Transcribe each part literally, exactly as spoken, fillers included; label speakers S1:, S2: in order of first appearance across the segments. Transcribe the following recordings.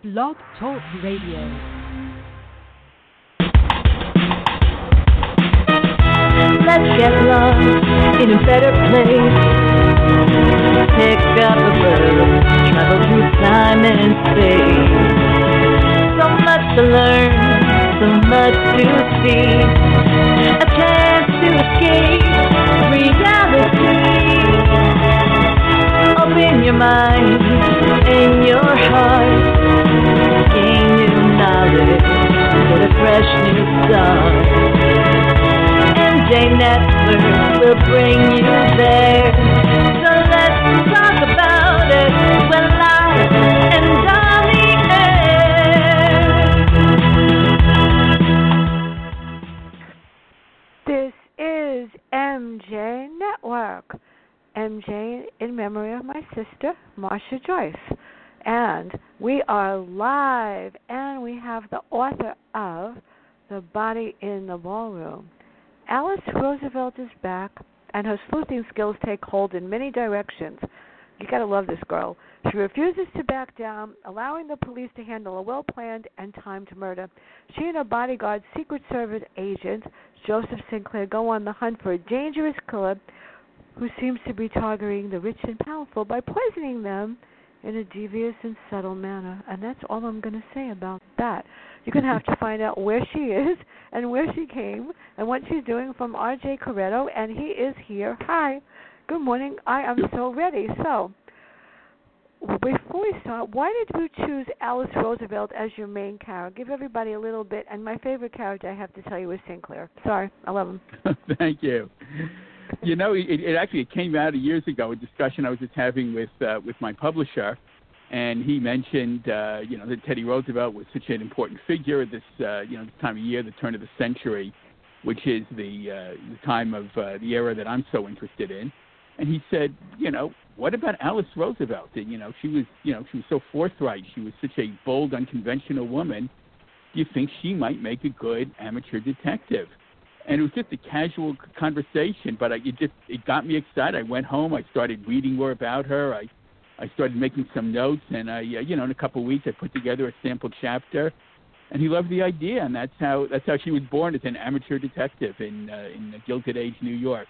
S1: Blog Talk Radio.
S2: Let's get lost in a better place. Pick up a book, travel through time and space. So much to learn, so much to see. A chance to escape reality. Open your mind and your heart. Gain new knowledge, get a fresh new start. M J Network will bring you there. So let's talk about it. We're live and on
S3: the air. This is M J Network. M J in memory of my sister, Marcia Joyce. And we are live, and we have the author of The Body in the Ballroom. Alice Roosevelt is back, and her sleuthing skills take hold in many directions. You got to love this girl. She refuses to back down, allowing the police to handle a well-planned and timed murder. She and her bodyguard, Secret Service agent Joseph Sinclair, go on the hunt for a dangerous killer who seems to be targeting the rich and powerful by poisoning them in a devious and subtle manner. And that's all I'm going to say about that. You're going to have to find out where she is and where she came and what she's doing from R J Corretto, and he is here. Hi. Good morning. I am so ready. So, before we start, why did you choose Alice Roosevelt as your main character? Give everybody a little bit. And my favorite character, I have to tell you, is Sinclair. Sorry. I love him.
S4: Thank you. You know, it, it actually it came out years ago, a discussion I was just having with uh, with my publisher, and he mentioned, uh, you know, that Teddy Roosevelt was such an important figure at this, uh, you know, this time of year, the turn of the century, which is the uh, the time of uh, the era that I'm so interested in. And he said, you know, what about Alice Roosevelt? And, you know, she was, you know, she was so forthright. She was such a bold, unconventional woman. Do you think she might make a good amateur detective? And it was just a casual conversation, but I, it just it got me excited. I went home, I started reading more about her. I, I started making some notes, and I, uh, you know, in a couple of weeks, I put together a sample chapter. And he loved the idea, and that's how that's how she was born as an amateur detective in uh, in Gilded Age, New York.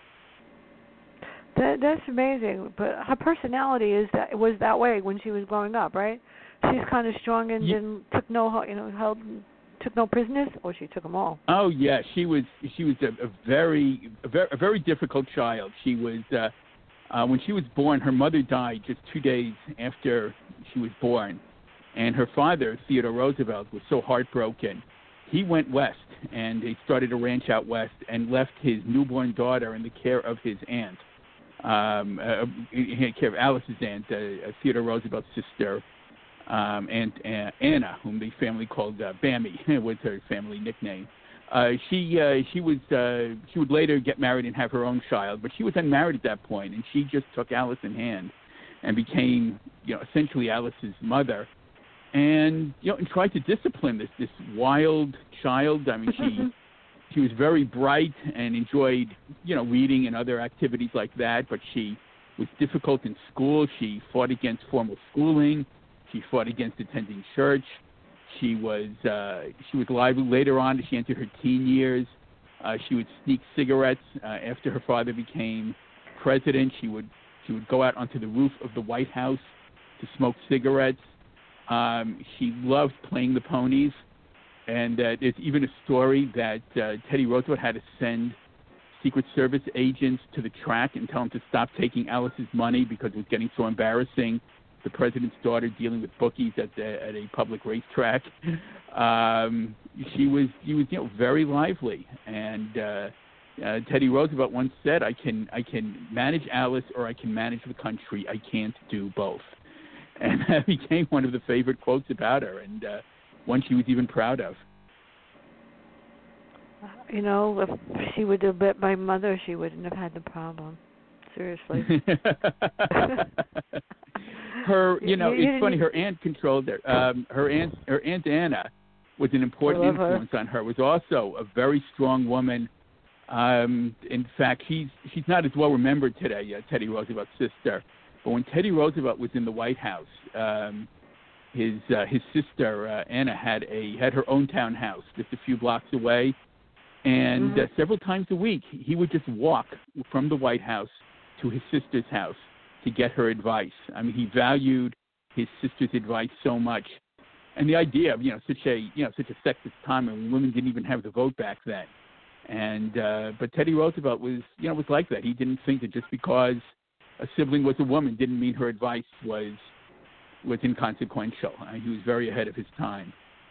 S3: That, that's amazing. But her personality is that was that way when she was growing up, right? She's kind of strong and
S4: yeah.
S3: didn't took no, you know, held. Took no prisoners, or she took them all?
S4: Oh yeah, she was she was a, a very a very a very difficult child. She was uh, uh, when she was born, her mother died just two days after she was born, and her father, Theodore Roosevelt, was so heartbroken. He went west, and he started a ranch out west, and left his newborn daughter in the care of his aunt, um, uh, in care of Alice's aunt, uh, Theodore Roosevelt's sister. Um, and uh, Anna, whom the family called uh, Bammy, was her family nickname. Uh, she uh, she was uh, she would later get married and have her own child, but she was unmarried at that point, and she just took Alice in hand and became, you know, essentially Alice's mother, and you know, and tried to discipline this this wild child. I mean, she she was very bright and enjoyed, you know, reading and other activities like that, but she was difficult in school. She fought against formal schooling. She fought against attending church. She was uh, she was lively later on. She entered her teen years. Uh, she would sneak cigarettes uh, after her father became president. She would she would go out onto the roof of the White House to smoke cigarettes. Um, she loved playing the ponies, and uh, there's even a story that uh, Teddy Roosevelt had to send Secret Service agents to the track and tell them to stop taking Alice's money because it was getting so embarrassing. The president's daughter dealing with bookies at the, at a public racetrack. Um, she was she was you know very lively, and uh, uh, Teddy Roosevelt once said, "I can I can manage Alice or I can manage the country. I can't do both." And that became one of the favorite quotes about her, and uh, one she was even proud of.
S3: You know, if she would have been my mother, she wouldn't have had the problem. Seriously.
S4: Her, you know,
S3: you,
S4: it's funny. Her aunt controlled her. Um, her aunt, her aunt Anna, was an important influence her. on her. Was also a very strong woman. Um, in fact, she's she's not as well remembered today. Uh, Teddy Roosevelt's sister, but when Teddy Roosevelt was in the White House, um, his uh, his sister uh, Anna had a had her own townhouse just a few blocks away, and
S3: Mm-hmm.
S4: uh, several times a week he would just walk from the White House to his sister's house to get her advice. I mean, he valued his sister's advice so much, and the idea of you know such a you know such a sexist time when women didn't even have the vote back then, and uh, but Teddy Roosevelt was you know was like that. He didn't think that just because a sibling was a woman didn't mean her advice was was inconsequential. Uh, he was very ahead of his time.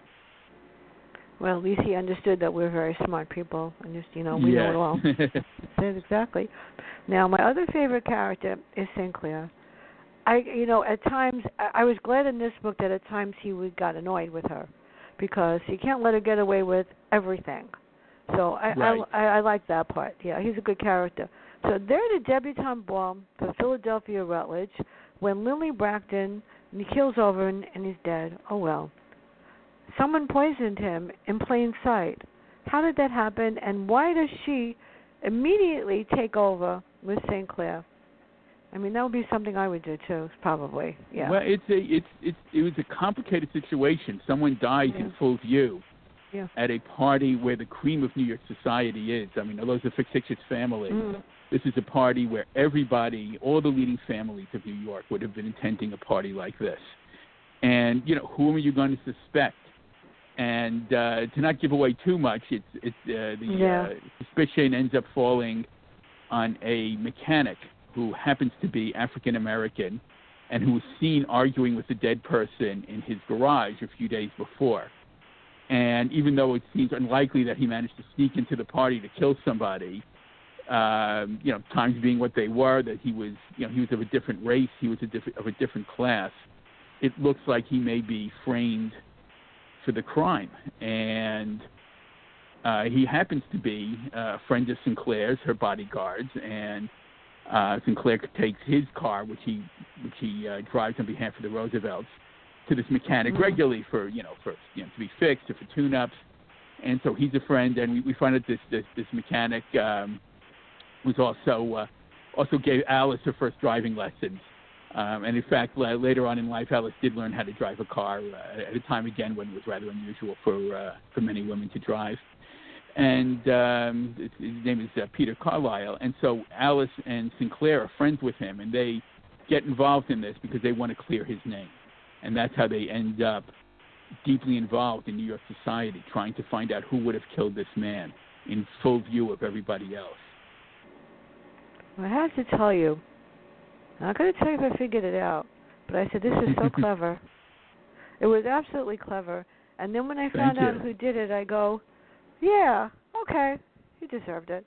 S3: Well, at least he understood that we're very smart people, and just you know we
S4: yes.
S3: know it all. Said exactly. Now, my other favorite character is Saint Clair. I, you know, at times I, I was glad in this book that at times he would got annoyed with her, because he can't let her get away with everything. So I,
S4: Right.
S3: I, I, I like that part. Yeah, he's a good character. So they're at a debutante ball for Philadelphia Rutledge when Lily Bracton and he kills over and, and he's dead. Oh well. Someone poisoned him in plain sight. How did that happen, and why does she immediately take over with Saint Clair? I mean, that would be something I would do too, probably. Yeah.
S4: Well, it's a it's it's it was a complicated situation. Someone dies
S3: Yeah.
S4: in full view
S3: Yeah.
S4: at a party where the cream of New York society is. I mean, although it's a fictitious family,
S3: Mm.
S4: this is a party where everybody, all the leading families of New York, would have been attending a party like this. And you know, whom are you going to suspect? And uh, to not give away too much, it's it's uh, the
S3: Yeah.
S4: uh, suspicion ends up falling on a mechanic who happens to be African American and who was seen arguing with a dead person in his garage a few days before. And even though it seems unlikely that he managed to sneak into the party to kill somebody, um, you know, times being what they were, that he was, you know, he was of a different race, he was a different, of a different class, it looks like he may be framed for the crime. And uh, he happens to be a friend of Sinclair's, her bodyguards, and uh, Sinclair takes his car, which he which he uh, drives on behalf of the Roosevelts, to this mechanic
S3: Mm-hmm.
S4: regularly for you know for you know to be fixed or for tune-ups. And so he's a friend, and we, we find out this this, this mechanic um, was also uh, also gave Alice her first driving lessons. Um, and in fact, la- later on in life, Alice did learn how to drive a car uh, at a time again when it was rather unusual for uh, for many women to drive. And um, his name is uh, Peter Carlisle. And so Alice and Sinclair are friends with him, and they get involved in this because they want to clear his name. And that's how they end up deeply involved in New York society, trying to find out who would have killed this man in full view of everybody else.
S3: Well, I have to tell you, I'm not going to tell you if I figured it out, but I said, this is so clever. It was absolutely clever. And then when I found
S4: Thank
S3: out
S4: you.
S3: who did it, I go, yeah, okay, he deserved it.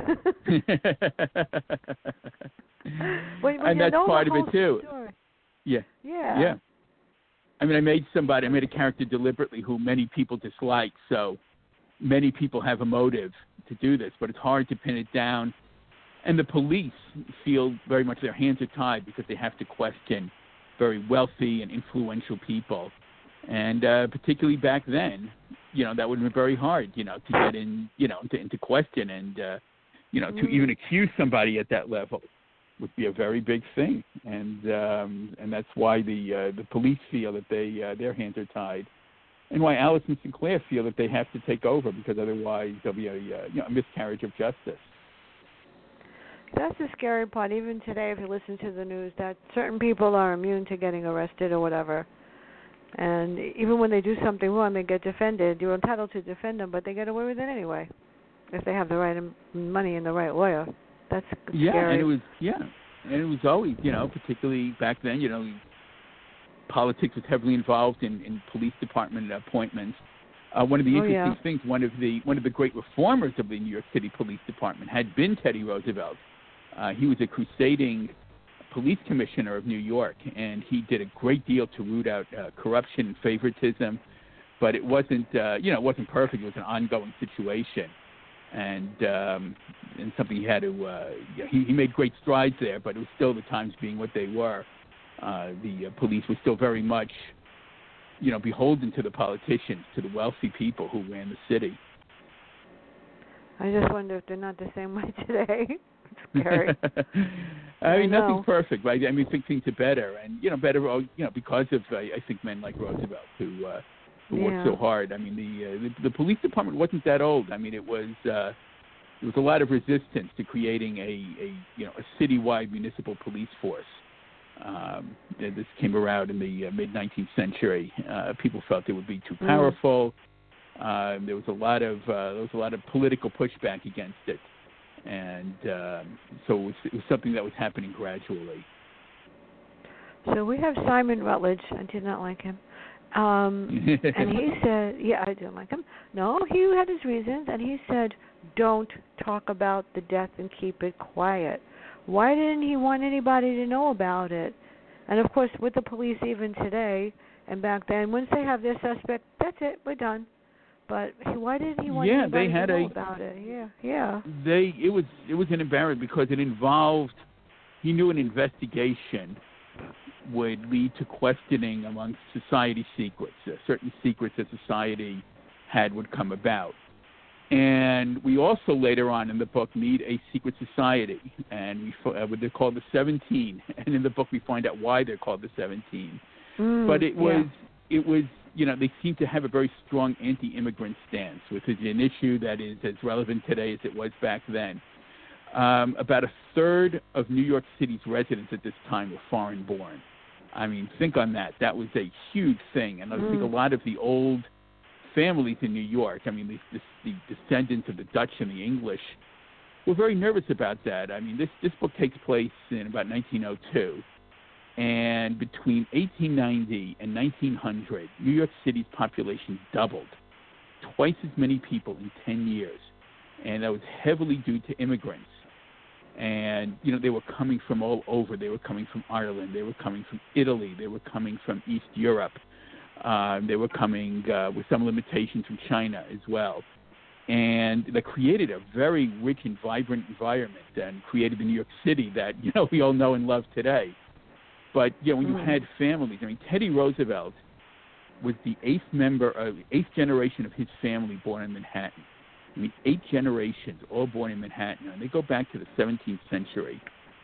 S3: when, when
S4: and
S3: you
S4: that's
S3: know
S4: part
S3: the
S4: of
S3: whole
S4: it, too.
S3: Story.
S4: Yeah.
S3: Yeah.
S4: Yeah. I mean, I made somebody, I made a character deliberately who many people dislike, so many people have a motive to do this, but it's hard to pin it down. And the police feel very much their hands are tied because they have to question very wealthy and influential people. And uh, particularly back then, you know, that would have been very hard, you know, to get in, you know, to, into question and, uh, you know, to
S3: Mm.
S4: even accuse somebody at that level would be a very big thing. And um, and that's why the uh, the police feel that they uh, their hands are tied, and why Alice and Sinclair feel that they have to take over because otherwise there'll be a, uh, you know, a miscarriage of justice.
S3: That's the scary part. Even today, if you listen to the news, that certain people are immune to getting arrested or whatever. And even when they do something wrong, they get defended. You're entitled to defend them, but they get away with it anyway if they have the right m- money and the right lawyer. That's
S4: Yeah,
S3: scary.
S4: and it was yeah, and it was always, you know, particularly back then, you know, politics was heavily involved in, in police department appointments. Uh, one of the
S3: Oh,
S4: interesting
S3: yeah.
S4: things, one of the one of the great reformers of the New York City Police Department had been Teddy Roosevelt. Uh, he was a crusading police commissioner of New York, and he did a great deal to root out uh, corruption and favoritism. But it wasn't, uh, you know, it wasn't perfect. It was an ongoing situation, and um, and something he had to. Uh, yeah, he, he made great strides there, but it was still the times being what they were. Uh, the uh, police were still very much, you know, beholden to the politicians, to the wealthy people who ran the city.
S3: I just wonder if they're not the same way today. It's Scary.
S4: I
S3: I
S4: mean,
S3: know.
S4: nothing's perfect, right? I mean, I think things are better, and you know, better, you know, because of I, I think men like Roosevelt who uh, who
S3: Yeah.
S4: worked so hard. I mean, the, uh, the the police department wasn't that old. I mean, it was uh, there was a lot of resistance to creating a, a you know a citywide municipal police force. Um, this came around in the uh, mid nineteenth century. Uh, people felt it would be too powerful. Mm. Uh, there was a lot of uh, there was a lot of political pushback against it, and um, so it was, it was something that was happening gradually.
S3: So we have Simon Rutledge. I did not like him. Um, and he said, yeah, I didn't like him. No, he had his reasons, and he said, don't talk about the death and keep it quiet. Why didn't he want anybody to know about it? And, of course, with the police even today and back then, once they have their suspect, that's it, we're done. But why didn't he want
S4: yeah,
S3: anybody
S4: they had
S3: to know
S4: a,
S3: about it? Yeah, yeah.
S4: They it was it was an embarrassment because it involved. He knew an investigation would lead to questioning amongst society secrets. Uh, certain secrets that society had would come about. And we also later on in the book meet a secret society, and we uh, they're called the Seventeen. And in the book we find out why they're called the Seventeen.
S3: Mm,
S4: but it was
S3: yeah.
S4: it was you know they seem to have a very strong anti-immigrant stance, which is an issue that is as relevant today as it was back then. Um, about a third of New York City's residents at this time were foreign-born. I mean, think on that. That was a huge thing, and I
S3: mm.
S4: think a lot of the old families in New York, I mean, the, the, the descendants of the Dutch and the English, were very nervous about that. I mean, this, this book takes place in about nineteen oh two, and between eighteen ninety and nineteen hundred, New York City's population doubled, twice as many people in ten years, and that was heavily due to immigrants. And, you know, they were coming from all over. They were coming from Ireland. They were coming from Italy. They were coming from East Europe. Uh, they were coming uh, with some limitations from China as well. And that created a very rich and vibrant environment and created the New York City that, you know, we all know and love today. But, you know, when
S3: mm.
S4: you had families, I mean, Teddy Roosevelt was the eighth member, of eighth generation of his family born in Manhattan. I mean, eight generations, all born in Manhattan, and they go back to the seventeenth century,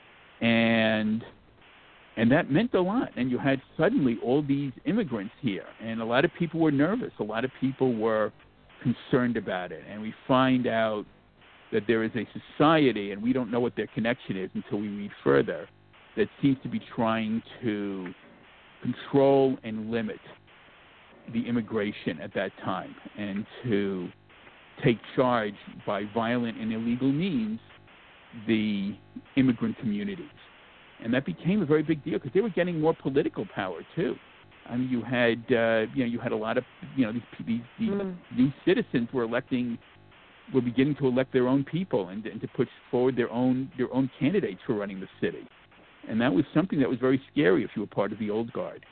S4: and and that meant a lot. And you had suddenly all these immigrants here, and a lot of people were nervous. A lot of people were concerned about it, and we find out that there is a society, and we don't know what their connection is until we read further, that seems to be trying to control and limit the immigration at that time, and to take charge by violent and illegal means the immigrant communities. And that became a very big deal because they were getting more political power too. I mean, you had uh, you know you had a lot of you know these these, these
S3: mm.
S4: new citizens were electing were beginning to elect their own people and, and to put forward their own their own candidates for running the city. And that was something that was very scary if you were part of the old guard.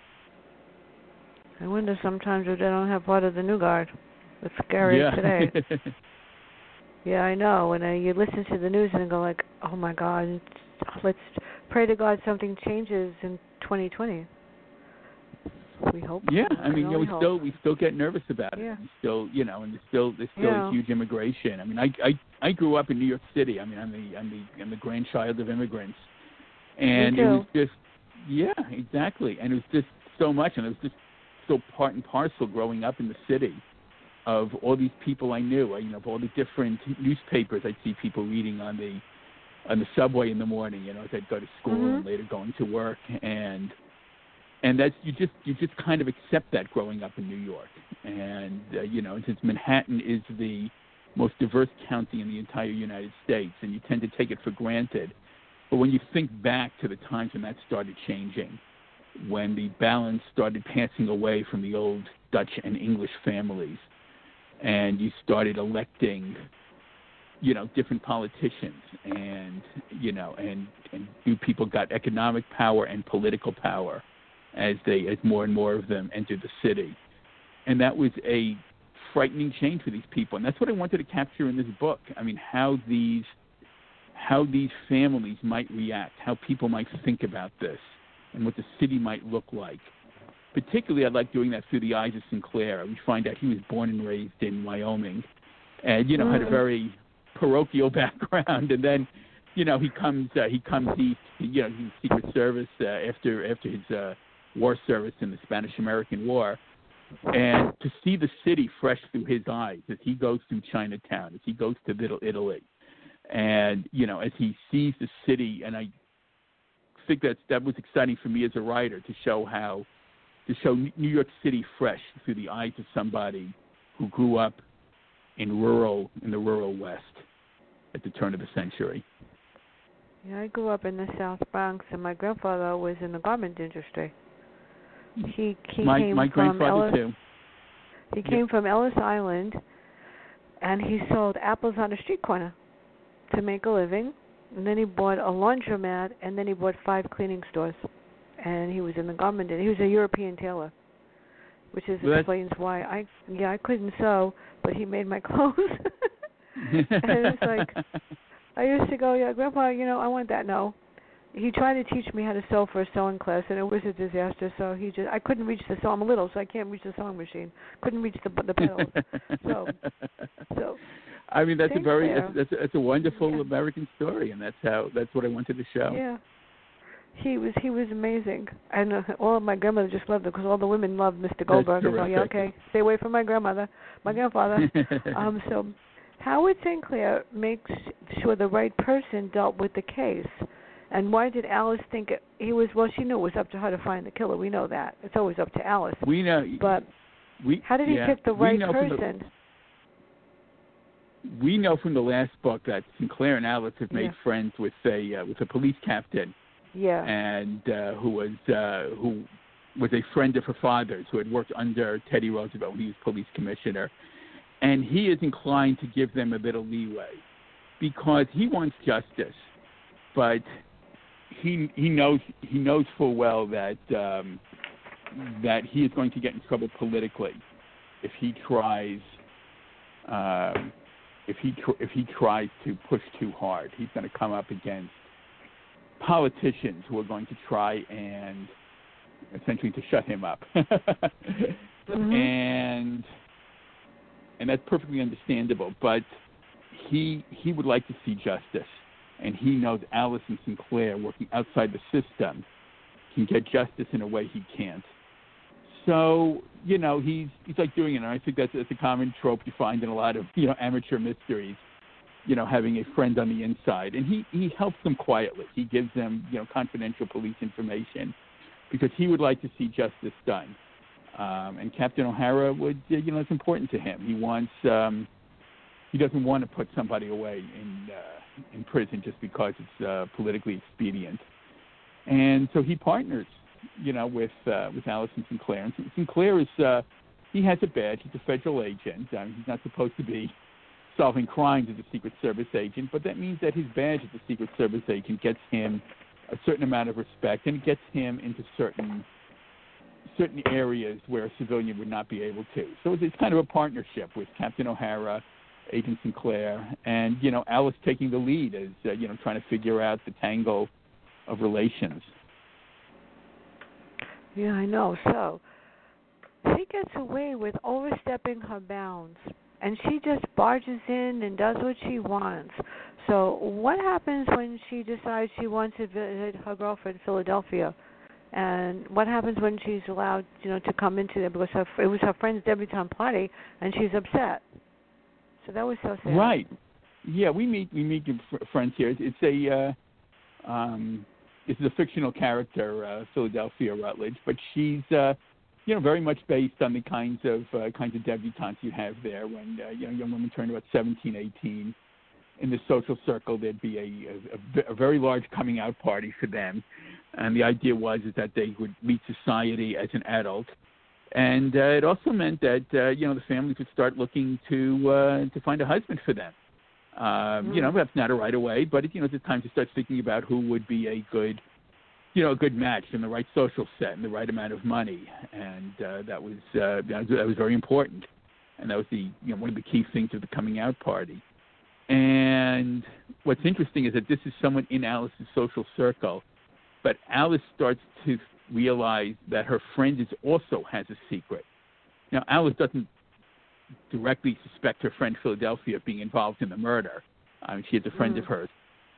S3: I wonder sometimes if they don't have part of the new guard. It's scary
S4: yeah.
S3: today. Yeah, I know. When uh, you listen to the news and go like, "Oh my God, let's pray to God something changes in twenty twenty." We hope.
S4: Yeah, I mean, you know, we
S3: hope.
S4: still we still get nervous about it.
S3: Yeah.
S4: We still, you know, and there's still there's still
S3: Yeah.
S4: a huge immigration. I mean, I, I I grew up in New York City. I mean, I'm the I'm the I'm the grandchild of immigrants, and
S3: Me
S4: it
S3: too.
S4: was just yeah, exactly, and it was just so much, and it was just so part and parcel growing up in the city. Of all these people I knew, you know, of all the different newspapers I'd see people reading on the on the subway in the morning, you know, as I'd go to school
S3: mm-hmm.
S4: and later going to work, and and that's you just you just kind of accept that growing up in New York, and uh, you know, since Manhattan is the most diverse county in the entire United States, and you tend to take it for granted, but when you think back to the times when that started changing, when the balance started passing away from the old Dutch and English families. And you started electing, you know, different politicians, and you know, and and new people got economic power and political power as they as more and more of them entered the city, and that was a frightening change for these people, and that's what I wanted to capture in this book. I mean, how these how these families might react, how people might think about this, and what the city might look like. Particularly, I like doing that through the eyes of Sinclair. We find out he was born and raised in Wyoming, and you know mm. had a very parochial background, and then you know, he comes uh, he comes east. You know, he's Secret Service uh, after after his uh, war service in the Spanish-American War, and to see the city fresh through his eyes as he goes through Chinatown, as he goes to Little Italy, and you know, as he sees the city, and I think that that was exciting for me as a writer to show how to show New York City fresh through the eyes of somebody who grew up in rural in the rural West at the turn of the century.
S3: Yeah, I grew up in the South Bronx, and my grandfather was in the garment industry. He he
S4: my,
S3: came
S4: my
S3: from
S4: grandfather
S3: Ellis,
S4: too.
S3: He came
S4: yep.
S3: from Ellis Island, and he sold apples on a street corner to make a living. And then he bought a laundromat, and then he bought five cleaning stores. And he was in the garment industry. He was a European tailor, which is
S4: well,
S3: explains why I yeah I couldn't sew, but he made my clothes. And it's like I used to go, yeah, Grandpa, you know, I want that. No, he tried to teach me how to sew for a sewing class, and it was a disaster. So he just I couldn't reach the sew. I'm little, so I can't reach the sewing machine. Couldn't reach the the pedals. So so.
S4: I mean, that's a very
S3: Clair.
S4: that's, that's, a, that's a wonderful
S3: yeah.
S4: American story, and that's how that's what I wanted to show.
S3: Yeah. He was he was amazing, and uh, all of my grandmother just loved him because all the women loved Mister Goldberg. I go, yeah, okay, stay away from my grandmother, my grandfather. um, so Howard Saint Clair makes sure the right person dealt with the case. And why did Alice think it, he was? Well, she knew it was up to her to find the killer. We know that it's always up to Alice.
S4: We know,
S3: but
S4: we,
S3: how did he
S4: yeah,
S3: pick the right person?
S4: The, we know from the last book that Sinclair and Alice have made
S3: yeah.
S4: friends with a uh, with a police captain.
S3: Yeah.
S4: And uh, who was uh, who was a friend of her father's, who had worked under Teddy Roosevelt when he was police commissioner, and he is inclined to give them a little leeway because he wants justice, but he he knows he knows full well that um, that he is going to get in trouble politically if he tries um, if he tr- if he tries to push too hard. He's going to come up against politicians who are going to try and essentially to shut him up.
S3: mm-hmm.
S4: And and that's perfectly understandable. But he he would like to see justice. And he knows Alice and Sinclair, working outside the system, can get justice in a way he can't. So, you know, he's he's like doing it. And I think that's, that's a common trope you find in a lot of, you know, amateur mysteries. You know, having a friend on the inside. And he, he helps them quietly. He gives them, you know, confidential police information because he would like to see justice done. Um, and Captain O'Hara would, you know, it's important to him. He wants, um, he doesn't want to put somebody away in uh, in prison just because it's uh, politically expedient. And so he partners, you know, with uh, with Alice and Sinclair. And Sinclair is, uh, he has a badge. He's a federal agent. I mean, he's not supposed to be solving crimes as a Secret Service agent, but that means that his badge as a Secret Service agent gets him a certain amount of respect, and it gets him into certain certain areas where a civilian would not be able to. So it's, it's kind of a partnership with Captain O'Hara, Agent Sinclair, and you know Alice taking the lead as uh, you know trying to figure out the tangle of relations.
S3: Yeah, I know. So she gets away with overstepping her bounds. And she just barges in and does what she wants. So what happens when she decides she wants to visit her girlfriend in Philadelphia? And what happens when she's allowed, you know, to come into there because her, it was her friend's debutante party, and she's upset. So that was so sad.
S4: Right. Yeah, we meet we meet friends here. It's a uh, um, it's a fictional character, uh, Philadelphia Rutledge, but she's. Uh, You know, very much based on the kinds of uh, kinds of debutantes you have there. When uh, you know, young women turn about seventeen, eighteen, in the social circle, there'd be a, a, a very large coming out party for them, and the idea was is that they would meet society as an adult, and uh, it also meant that uh, you know the families would start looking to uh, to find a husband for them. Um, mm. You know, that's not a right away, but it, you know, it's time to start thinking about who would be a good. You know, a good match and the right social set and the right amount of money, and uh, that was uh, that was that was very important, and that was the you know one of the key things of the coming out party. And what's interesting is that this is someone in Alice's social circle, but Alice starts to realize that her friend is also has a secret. Now, Alice doesn't directly suspect her friend Philadelphia of being involved in the murder. I mean, she is a friend
S3: mm.
S4: of hers.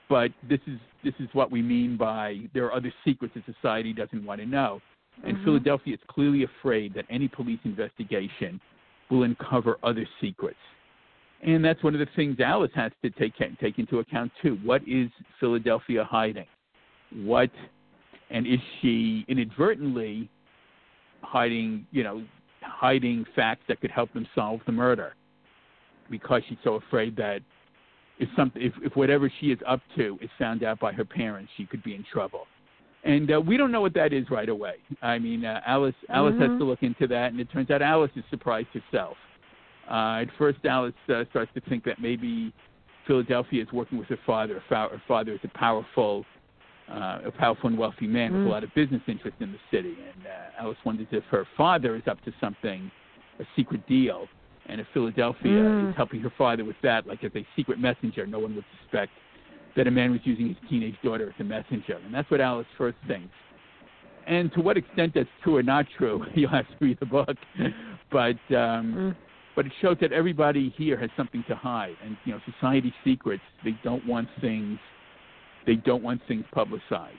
S4: but this is this is what we mean by there are other secrets that society doesn't want to know. And
S3: Mm-hmm.
S4: Philadelphia is clearly afraid that any police investigation will uncover other secrets. And that's one of the things Alice has to take take into account, too. What is Philadelphia hiding? What, and is she inadvertently hiding, you know, hiding facts that could help them solve the murder? Because she's so afraid that if something, if, if whatever she is up to is found out by her parents, she could be in trouble. And uh, we don't know what that is right away. I mean, uh, Alice Alice
S3: Mm-hmm.
S4: has to look into that, and it turns out Alice is surprised herself. Uh, at first, Alice uh, starts to think that maybe Philadelphia is working with her father. Her, fa- her father is a powerful, uh, a powerful and wealthy man with
S3: Mm.
S4: a lot of business interest in the city. And uh, Alice wonders if her father is up to something, a secret deal, and if Philadelphia
S3: Mm.
S4: is helping her father with that, like as a secret messenger, no one would suspect that a man was using his teenage daughter as a messenger. And that's what Alice first thinks. And to what extent that's true or not true, you'll have to read the book. But um,
S3: Mm.
S4: but it shows that everybody here has something to hide. And, you know, society secrets, they don't want things, they don't want things publicized.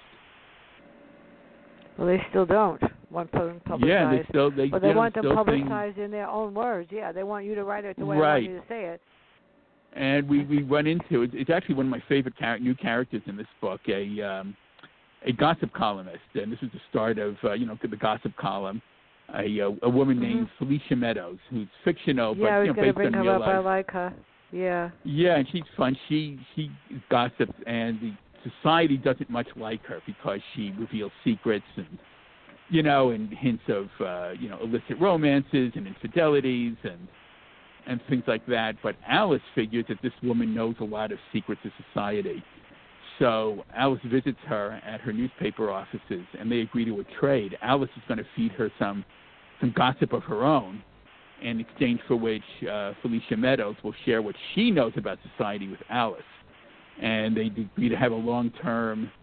S3: Well, they still don't want them publicized.
S4: Yeah, they still, they,
S3: But they
S4: you know,
S3: want them
S4: still
S3: publicized
S4: things,
S3: in their own words. Yeah, they want you to write it the way I
S4: Right.
S3: want you to say it.
S4: and we, we run into, it's, it's actually one of my favorite char- new characters in this book, a um, a gossip columnist. And this was the start of, uh, you know, the gossip column. A, a, a woman
S3: Mhm.
S4: named Felicia Meadows, who's fictional,
S3: Yeah, I
S4: but
S3: was
S4: you know,
S3: going to
S4: based
S3: bring
S4: on
S3: her
S4: real
S3: up. I
S4: life.
S3: like her. Yeah.
S4: Yeah, and she's fun. She she gossips, and the society doesn't much like her because she reveals secrets and, you know, and hints of uh, you know illicit romances and infidelities and and things like that. But Alice figures that this woman knows a lot of secrets of society. So Alice visits her at her newspaper offices, and they agree to a trade. Alice is going to feed her some some gossip of her own, in exchange for which uh, Felicia Meadows will share what she knows about society with Alice. And they agree to have a long-term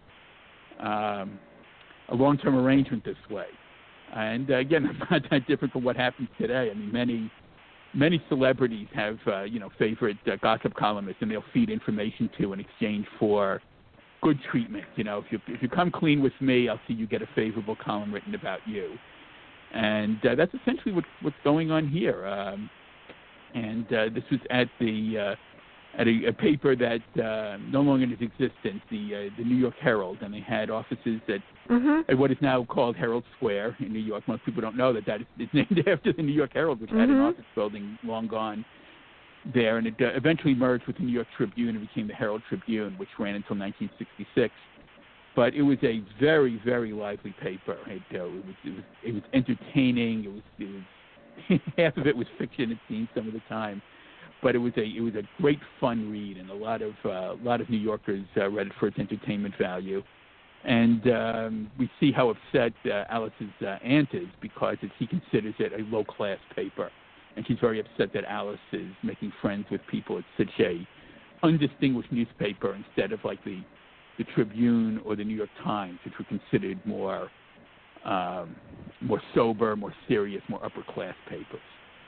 S4: um, a long-term arrangement this way. And uh, again, it's not that different from what happens today. I mean, many many celebrities have uh, you know favorite uh, gossip columnists, and they'll feed information to in exchange for good treatment. You know, if you if you come clean with me, I'll see you get a favorable column written about you. And uh, that's essentially what, what's going on here. Um, and uh, this was at the uh, at a, a paper that uh, no longer in existence, the uh, the New York Herald, and they had offices at,
S3: Mhm.
S4: at what is now called Herald Square in New York. Most people don't know that that is it's named after the New York Herald, which had an
S3: Mhm.
S4: office building long gone there, and it uh, eventually merged with the New York Tribune and became the Herald Tribune, which ran until nineteen sixty-six. But it was a very, very lively paper. It, uh, it, was, it was it was entertaining. It was it was half of it was fiction. It seemed some of the time, but it was a it was a great fun read, and a lot of uh, a lot of New Yorkers uh, read it for its entertainment value. And um, we see how upset uh, Alice's uh, aunt is because it, he considers it a low class paper, and she's very upset that Alice is making friends with people at such a undistinguished newspaper instead of like the the Tribune or the New York Times, which were considered more um, more sober, more serious, more upper class papers.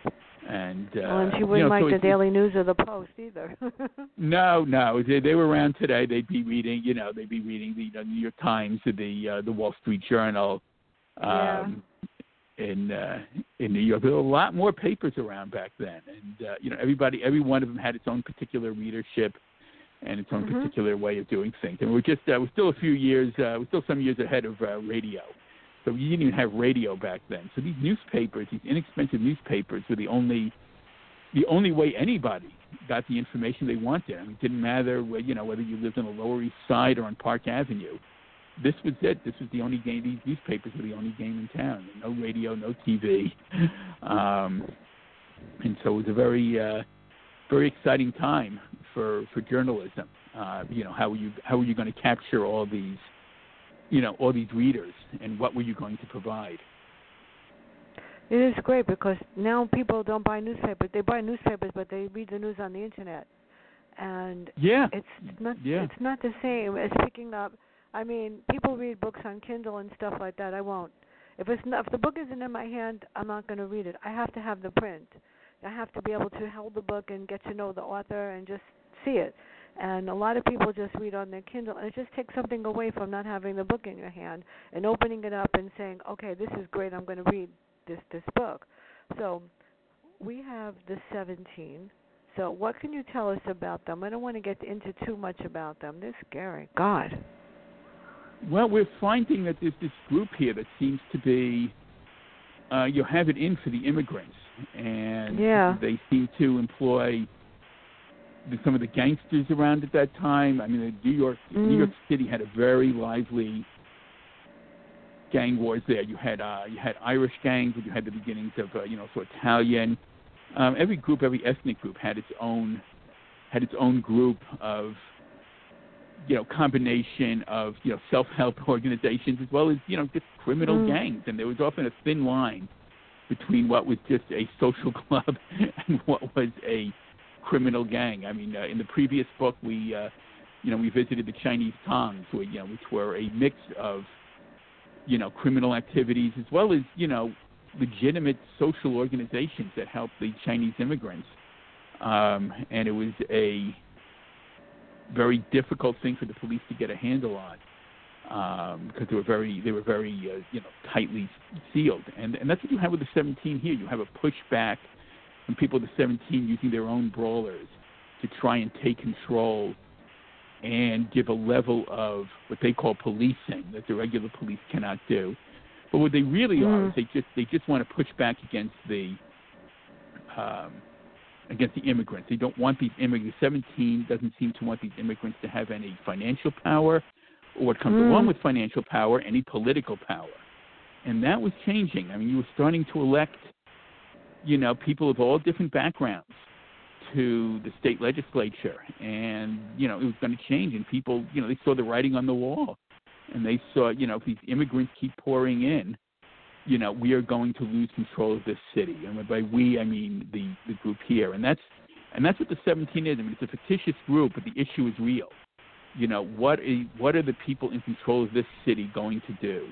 S4: And uh,
S3: Well, and she
S4: you
S3: wouldn't
S4: know,
S3: like
S4: so
S3: the
S4: it's-
S3: Daily News or the Post either.
S4: No, no, they, they were around today. They'd be reading, you know, they'd be reading the you know, New York Times or the uh, the Wall Street Journal. Um, In uh, in New York, there were a lot more papers around back then, and uh, you know, everybody, every one of them had its own particular readership and its own
S3: Mhm.
S4: particular way of doing things. And we're just uh, we're still a few years, uh, we're still some years ahead of uh, radio. So we didn't even have radio back then. So these newspapers, these inexpensive newspapers, were the only the only way anybody got the information they wanted. I mean, it didn't matter, where, you know, whether you lived on the Lower East Side or on Park Avenue. This was it. This was the only game. These newspapers were the only game in town. No radio, no T V, um, and so it was a very, uh, very exciting time for for journalism. Uh, you know, how were you how were you going to capture all these, you know, all these readers, and what were you going to provide?
S3: It is great because now people don't buy newspapers. They buy newspapers, but they read the news on the internet, and
S4: Yeah,
S3: it's not
S4: yeah.
S3: it's not the same as picking up. I mean, people read books on Kindle and stuff like that. I won't. If it's not, if the book isn't in my hand, I'm not going to read it. I have to have the print. I have to be able to hold the book and get to know the author and just see it. And a lot of people just read on their Kindle, and it just takes something away from not having the book in your hand and opening it up and saying, okay, this is great, I'm going to read this this book. So we have the seventeen. So what can you tell us about them? I don't want to get into too much about them. They're scary. God.
S4: Well, we're finding that there's this group here that seems to be, uh, you have it in for the immigrants. And
S3: yeah.
S4: they seem to employ the, some of the gangsters around at that time. I mean, New York, mm. New York City had a very lively gang wars there. You had uh, you had Irish gangs, but you had the beginnings of uh, you know, so Italian. Um, every group, every ethnic group had its own had its own group of, you know, combination of, you know, self-help organizations as well as, you know, just criminal mm. gangs. And there was often a thin line between what was just a social club and what was a criminal gang. I mean, uh, in the previous book, we, uh, you know, we visited the Chinese Tongs, which, you know, which were a mix of, you know, criminal activities as well as, you know, legitimate social organizations that helped the Chinese immigrants. Um, and it was a very difficult thing for the police to get a handle on, um, because they were very, they were very, uh, you know, tightly sealed, and and that's what you have with the seventeen here. You have a pushback from people of the seventeen using their own brawlers to try and take control and give a level of what they call policing that the regular police cannot do. But what they really mm. are is they just they just want to push back against the. Um, against the immigrants. They don't want these immigrants. seventeen doesn't seem to want these immigrants to have any financial power, or what comes mm. along with financial power, any political power. And that was changing. I mean, you were starting to elect, you know, people of all different backgrounds to the state legislature. And, you know, it was going to change. And people, you know, they saw the writing on the wall. And they saw, you know, if these immigrants keep pouring in, you know, we are going to lose control of this city. And by we, I mean the, the group here. And that's and that's what the seventeen is. I mean, it's a fictitious group, but the issue is real. You know, what is, what are the people in control of this city going to do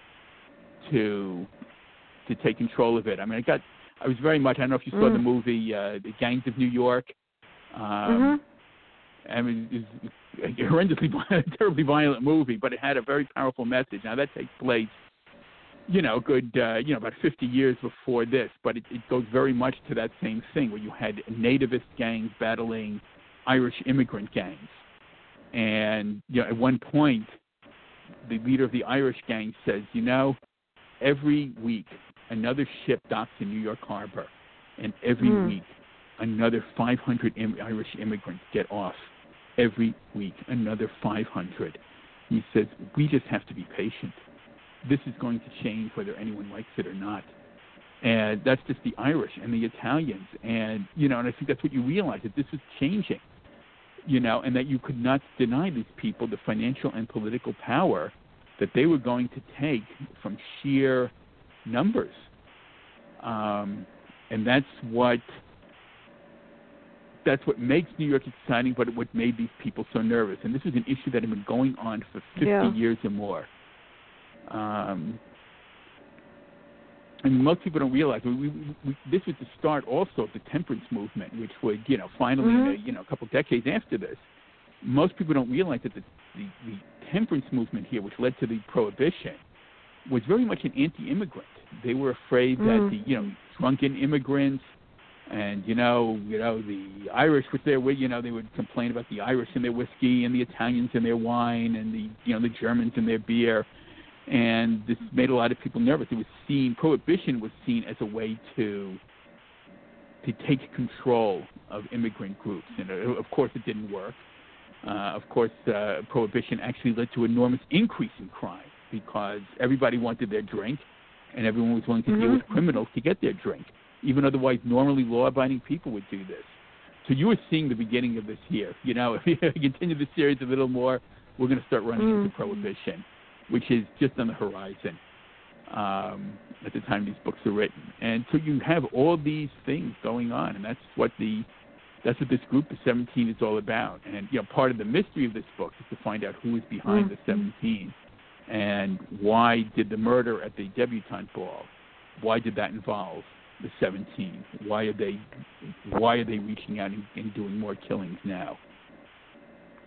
S4: to to take control of it? I mean, I got, I was very much, I don't know if you saw mm. the movie, uh, The Gangs of New York. Um, mm-hmm. I mean, it's a horrendously, terribly violent movie, but it had a very powerful message. Now, that takes place, you know, good, uh, you know, about fifty years before this, but it, it goes very much to that same thing where you had nativist gangs battling Irish immigrant gangs. And, you know, at one point, the leader of the Irish gang says, you know, every week another ship docks in New York Harbor, and every mm. week another five hundred im- Irish immigrants get off. Every week another five hundred. He says, we just have to be patient. This is going to change whether anyone likes it or not. And that's just the Irish and the Italians. And, you know, and I think that's what you realize, that this was changing, you know, and that you could not deny these people the financial and political power that they were going to take from sheer numbers. Um, and that's what that's what makes New York exciting, but what made these people so nervous. And this was an issue that had been going on for fifty yeah. years or more. Um, and most people don't realize we, we, we, this was the start also of the temperance movement, which would, you know, finally, mm-hmm. in a, you know, a couple of decades after this. Most people don't realize that the, the, the temperance movement here, which led to the prohibition, was very much an anti-immigrant. They were afraid mm-hmm. that the, you know, drunken immigrants and, you know, you know, the Irish was there with, you know, they would complain about the Irish and their whiskey and the Italians and their wine and the, you know, the Germans and their beer. And this made a lot of people nervous. It was seen, prohibition was seen as a way to to take control of immigrant groups. And uh, of course, it didn't work. Uh, of course, uh, prohibition actually led to an enormous increase in crime because everybody wanted their drink, and everyone was willing to mm-hmm. deal with criminals to get their drink. Even otherwise, normally law-abiding people would do this. So you are seeing the beginning of this here. You know, if you continue the series a little more, we're going to start running mm-hmm. into prohibition, which is just on the horizon um, at the time these books are written. And so you have all these things going on, and that's what the that's what this group of seventeen is all about. And, you know, part of the mystery of this book is to find out who is behind mm-hmm. the seventeen and why did the murder at the debutante ball, why did that involve the seventeen? Why are they why are they reaching out and, and doing more killings now?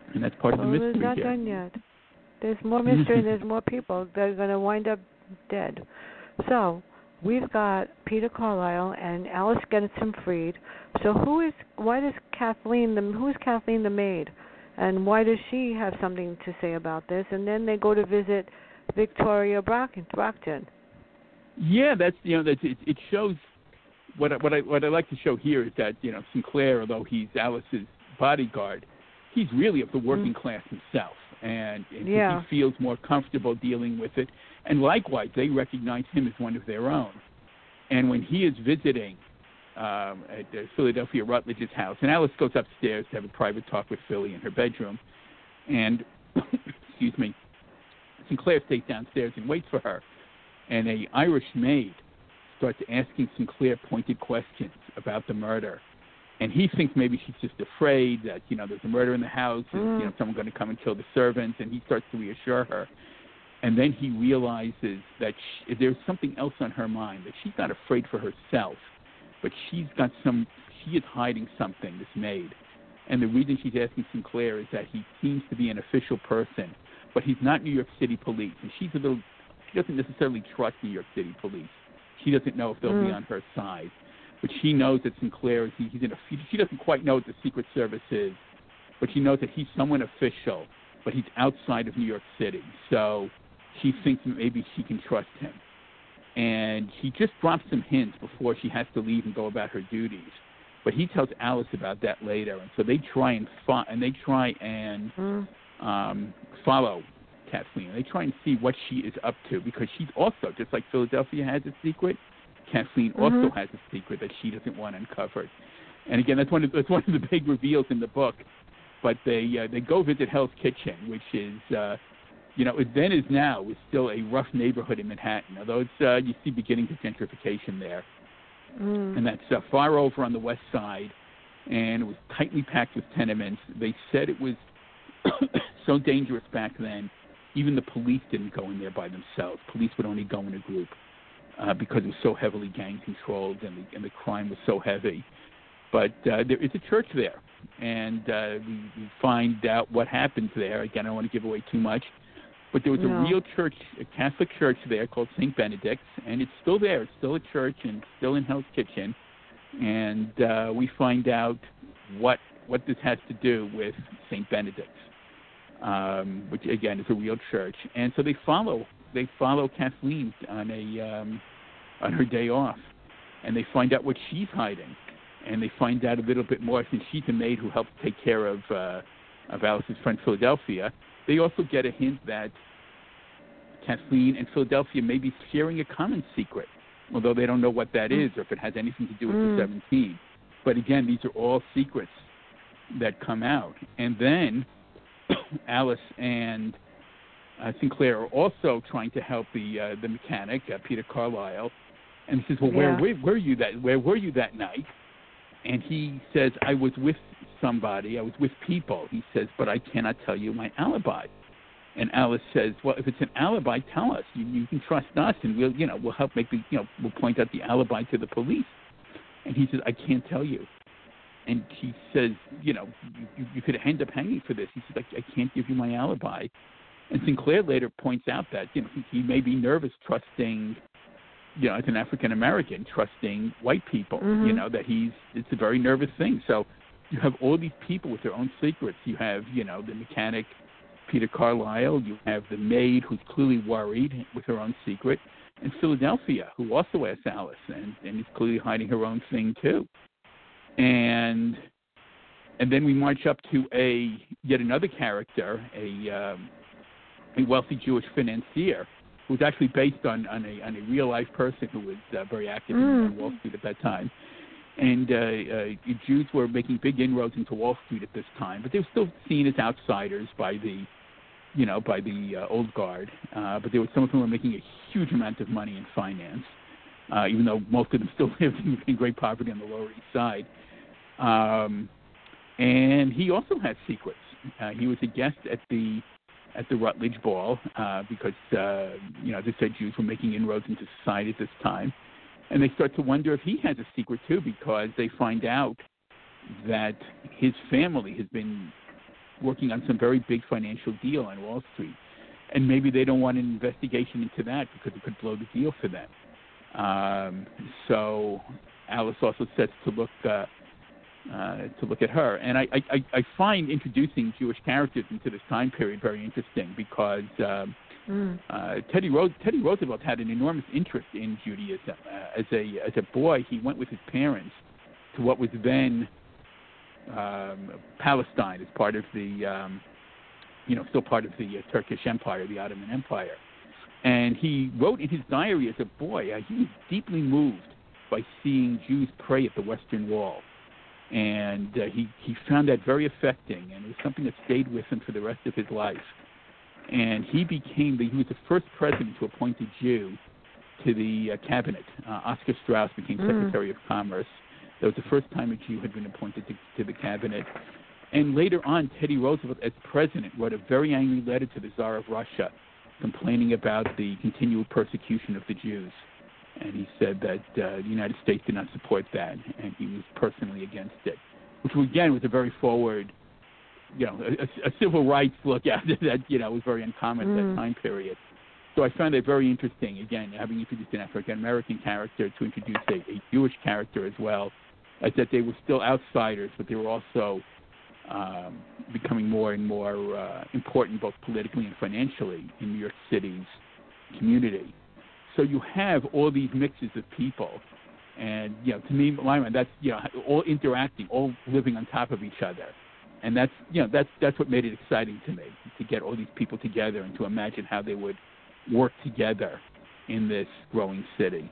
S4: And that's part of the
S3: well,
S4: mystery
S3: it's not
S4: here.
S3: done yet. There's more mystery and there's more people that are going to wind up dead. So we've got Peter Carlisle and Alice gets him freed. So who is, why does Kathleen, the, who is Kathleen the maid? And why does she have something to say about this? And then they go to visit Victoria Brockton. Brockton.
S4: Yeah, that's, you know, that it, it shows, what I, what I what I like to show here is that, you know, Sinclair, although he's Alice's bodyguard, he's really of the working mm. class himself. And, and
S3: yeah.
S4: he feels more comfortable dealing with it. And likewise, they recognize him as one of their own. And when he is visiting um, at uh, Philadelphia Rutledge's house, and Alice goes upstairs to have a private talk with Philly in her bedroom, and, excuse me, Sinclair stays downstairs and waits for her. And a Irish maid starts asking Sinclair pointed questions about the murder. And he thinks maybe she's just afraid that, you know, there's a murder in the house, and,
S3: mm.
S4: you know, someone's going to come and kill the servants, and he starts to reassure her. And then he realizes that she, there's something else on her mind, that she's not afraid for herself, but she's got some, she is hiding something, this maid. And the reason she's asking Sinclair is that he seems to be an official person, but he's not New York City police. And she's a little, she doesn't necessarily trust New York City police. She doesn't know if they'll mm. be on her side. But she knows that Sinclair is, he's in a, she doesn't quite know what the Secret Service is, but she knows that he's someone official, but he's outside of New York City. So she thinks maybe she can trust him. And she just drops some hints before she has to leave and go about her duties. But he tells Alice about that later. And so they try and, fo- and, they try and mm. um, follow Kathleen. They try and see what she is up to, because she's also, just like Philadelphia has a secret, Kathleen
S3: mm-hmm.
S4: also has a secret that she doesn't want uncovered. And again, that's one of that's one of the big reveals in the book. But they uh, they go visit Hell's Kitchen, which is, uh, you know, it then is now is still a rough neighborhood in Manhattan. Although it's uh, you see beginnings of gentrification there,
S3: mm.
S4: and that's uh, far over on the west side, and it was tightly packed with tenements. They said it was so dangerous back then. Even the police didn't go in there by themselves. Police would only go in a group. Uh, because it was so heavily gang-controlled and the, and the crime was so heavy. But uh, there is a church there, and uh, we, we find out what happens there. Again, I don't want to give away too much, but there was
S3: no.
S4: a real church, a Catholic church there called Saint Benedict's, and it's still there. It's still a church and still in Hell's Kitchen. And uh, we find out what what this has to do with Saint Benedict's, um, which, again, is a real church. And so they follow they follow Kathleen on a um, on her day off, and they find out what she's hiding, and they find out a little bit more since she's a maid who helps take care of uh, of Alice's friend Philadelphia. They also get a hint that Kathleen and Philadelphia may be sharing a common secret, although they don't know what that mm. is or if it has anything to do with mm. the seventeen. But again, these are all secrets that come out. And then Alice and uh, Sinclair are also trying to help the uh, the mechanic, uh, Peter Carlisle. And he says, well, where,
S3: yeah.
S4: where were you that where were you that night? And he says, I was with somebody. I was with people. He says, but I cannot tell you my alibi. And Alice says, well, if it's an alibi, tell us. You, you can trust us, and we'll, you know, we'll help make the, you know, we'll point out the alibi to the police. And he says, I can't tell you. And she says, you know, you, you could end up hanging for this. He says, I, I can't give you my alibi. And Sinclair later points out that, you know, he, he may be nervous trusting, you know, as an African American, trusting white people.
S3: Mm-hmm.
S4: You know, that he's, it's a very nervous thing. So you have all these people with their own secrets. You have, you know, the mechanic, Peter Carlisle. You have the maid who's clearly worried with her own secret. And Philadelphia, who also asks Alice, and, and is clearly hiding her own thing too. And and then we march up to a yet another character, a um, a wealthy Jewish financier, who was actually based on, on a on a real life person who was uh, very active mm. in Wall Street at that time. And uh, uh, Jews were making big inroads into Wall Street at this time, but they were still seen as outsiders by the, you know, by the uh, old guard. Uh, but there were some of them were making a huge amount of money in finance, uh, even though most of them still lived in great poverty on the Lower East Side. Um, and he also had secrets. Uh, he was a guest at the at the Rutledge Ball uh, because, uh, you know, as I said, Jews were making inroads into society at this time. And they start to wonder if he has a secret, too, because they find out that his family has been working on some very big financial deal on Wall Street. And maybe they don't want an investigation into that because it could blow the deal for them. Um, so Alice also sets to look uh, uh, to look at her. And I, I, I find introducing Jewish characters into this time period very interesting because um, mm. uh, Teddy, Ro- Teddy Roosevelt had an enormous interest in Judaism. Uh, as a as a boy, he went with his parents to what was then um, Palestine as part of the um, you know, still part of the uh, Turkish Empire, the Ottoman Empire. And he wrote in his diary as a boy, uh, he was deeply moved by seeing Jews pray at the Western Wall. And uh, he, he found that very affecting, and it was something that stayed with him for the rest of his life. And he became, the, he was the first president to appoint a Jew to the uh, cabinet. Uh, Oscar Strauss became mm. Secretary of Commerce. That was the first time a Jew had been appointed to, to the cabinet. And later on, Teddy Roosevelt, as president, wrote a very angry letter to the Tsar of Russia complaining about the continual persecution of the Jews. And he said that uh, the United States did not support that, and he was personally against it, which, again, was a very forward, you know, a, a civil rights look at it that, you know, was very uncommon mm. at that time period. So I found that very interesting, again, having introduced an African-American character to introduce a, a Jewish character as well, as that they were still outsiders, but they were also Um, becoming more and more uh, important both politically and financially in New York City's community. So you have all these mixes of people. And, you know, to me, Lyman, that's, you know, all interacting, all living on top of each other. And that's, you know, that's, that's what made it exciting to me, to get all these people together and to imagine how they would work together in this growing city.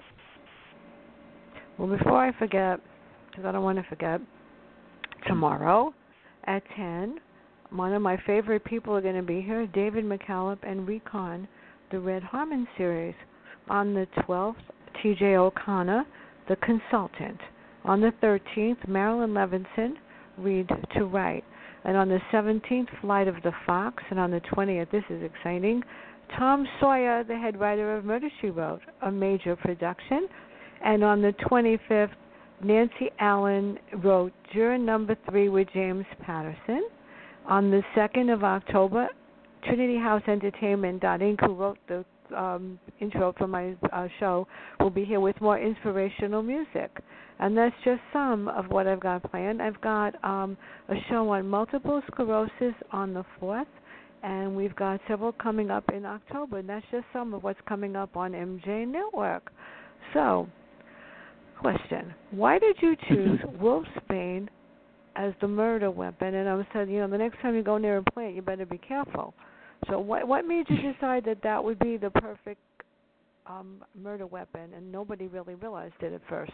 S3: Well, before I forget, because I don't want to forget, tomorrow at ten, one of my favorite people are going to be here, David McCallum and Recon, the Red Harmon series. On the twelfth, T J O'Connor, the consultant. On the thirteenth, Marilyn Levinson, Read to Write. And on the seventeenth, Flight of the Fox. And on the twentieth, this is exciting, Tom Sawyer, the head writer of Murder, She Wrote, a major production. And on the twenty-fifth, Nancy Allen wrote Juror Number Three with James Patterson. On the second of October, Trinity House Entertainment Incorporated, who wrote the um, intro for my uh, show, will be here with more inspirational music. And that's just some of what I've got planned. I've got um, a show on multiple sclerosis on the fourth, and we've got several coming up in October. And that's just some of what's coming up on M J Network. So, question: why did you choose wolfsbane as the murder weapon? And I was said, you know, the next time you go near a plant, you better be careful. So, what what made you decide that that would be the perfect um, murder weapon, and nobody really realized it at first?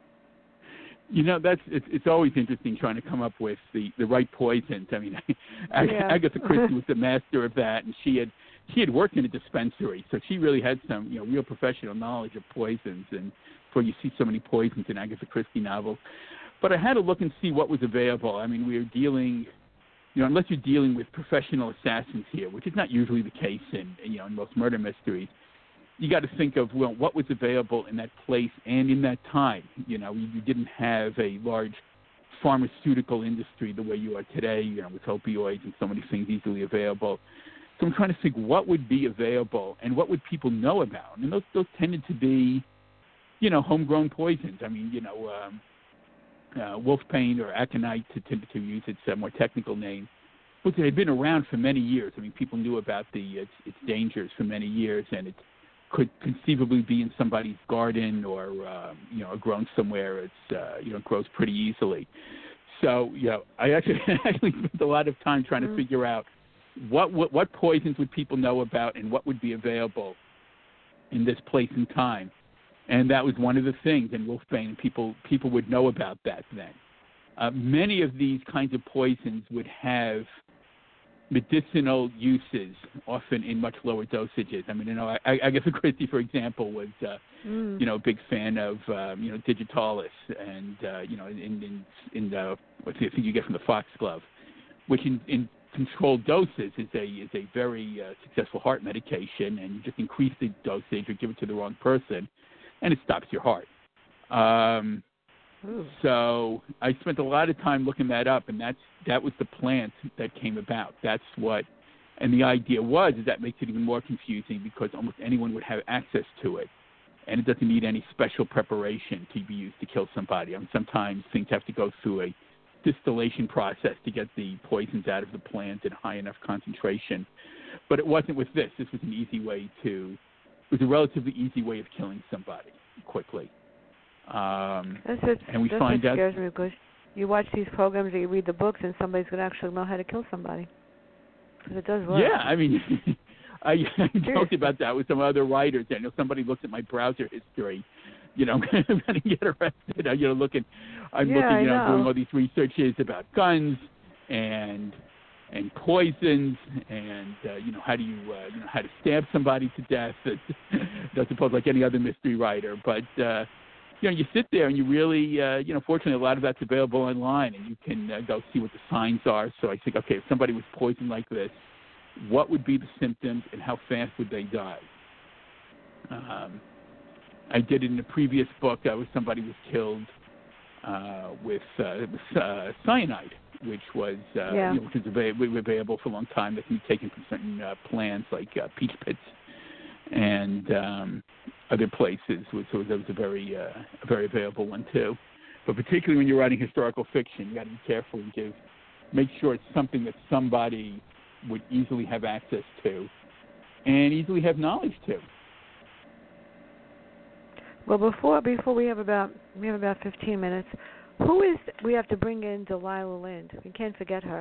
S4: You know, that's it's, it's always interesting trying to come up with the, the right poisons. I mean, Ag-
S3: yeah.
S4: Agatha Christie was the master of that, and she had she had worked in a dispensary, so she really had some, you know, real professional knowledge of poisons, and where you see so many poisons in Agatha Christie novels. But I had to look and see what was available. I mean, we are dealing, you know, unless you're dealing with professional assassins here, which is not usually the case in, you know, in most murder mysteries, you got to think of, well, what was available in that place and in that time. You know, you, you didn't have a large pharmaceutical industry the way you are today, you know, with opioids and so many things easily available. So I'm trying to think what would be available and what would people know about. And those, those tended to be, you know, homegrown poisons. I mean, you know, um, uh, wolfbane or aconite, to, to, to use its uh, more technical name, which had been around for many years. I mean, people knew about the its, its dangers for many years, and it could conceivably be in somebody's garden or, um, you know, grown somewhere. It's, uh, you know, grows pretty easily. So, you know, I actually, actually spent a lot of time trying mm-hmm. to figure out what, what what poisons would people know about and what would be available in this place and time. And that was one of the things in wolfbane. People people would know about that then. Uh, many of these kinds of poisons would have medicinal uses, often in much lower dosages. I mean, you know, I, I guess Christie, for example, was uh, mm. you know a big fan of um, you know digitalis, and uh, you know in in in the what's the thing you get from the foxglove, which in, in controlled doses is a is a very uh, successful heart medication, and you just increase the dosage or give it to the wrong person, and it stops your heart. Um,
S3: Ooh.
S4: So I spent a lot of time looking that up, and that's that was the plant that came about. That's what, and the idea was is that makes it even more confusing because almost anyone would have access to it, and it doesn't need any special preparation to be used to kill somebody. I mean, sometimes things have to go through a distillation process to get the poisons out of the plant in high enough concentration, but it wasn't with this. This was an easy way to, it was a relatively easy way of killing somebody quickly. Um,
S3: that's what,
S4: and we
S3: that's
S4: find
S3: what
S4: out.
S3: scares me because you watch these programs or you read the books and somebody's going to actually know how to kill somebody. Because it does work.
S4: Yeah, I mean, I, I talked about that with some other writers. I know somebody looked at my browser history. You know, I'm going to get arrested. You know, looking, I'm
S3: yeah,
S4: looking, you know,
S3: know.
S4: doing all these researches about guns and and poisons and uh, you know how do you uh, you know how to stab somebody to death. As opposed like any other mystery writer, but. Uh, You know, you sit there and you really, uh, you know, fortunately a lot of that's available online and you can uh, go see what the signs are. So I think, okay, if somebody was poisoned like this, what would be the symptoms and how fast would they die? Um, I did it in a previous book. Uh, was somebody was killed uh, with uh, uh, cyanide, which was uh,
S3: yeah.
S4: you know, which was available, available for a long time. That can be taken from certain uh, plants like uh, peach pits and um, other places. So that was a very, uh, a very available one too. But particularly when you're writing historical fiction, you got to be careful and give, make sure it's something that somebody would easily have access to and easily have knowledge to.
S3: Well, before before we have about we have about fifteen minutes. Who is we have to bring in Delilah Lind? We can't forget her.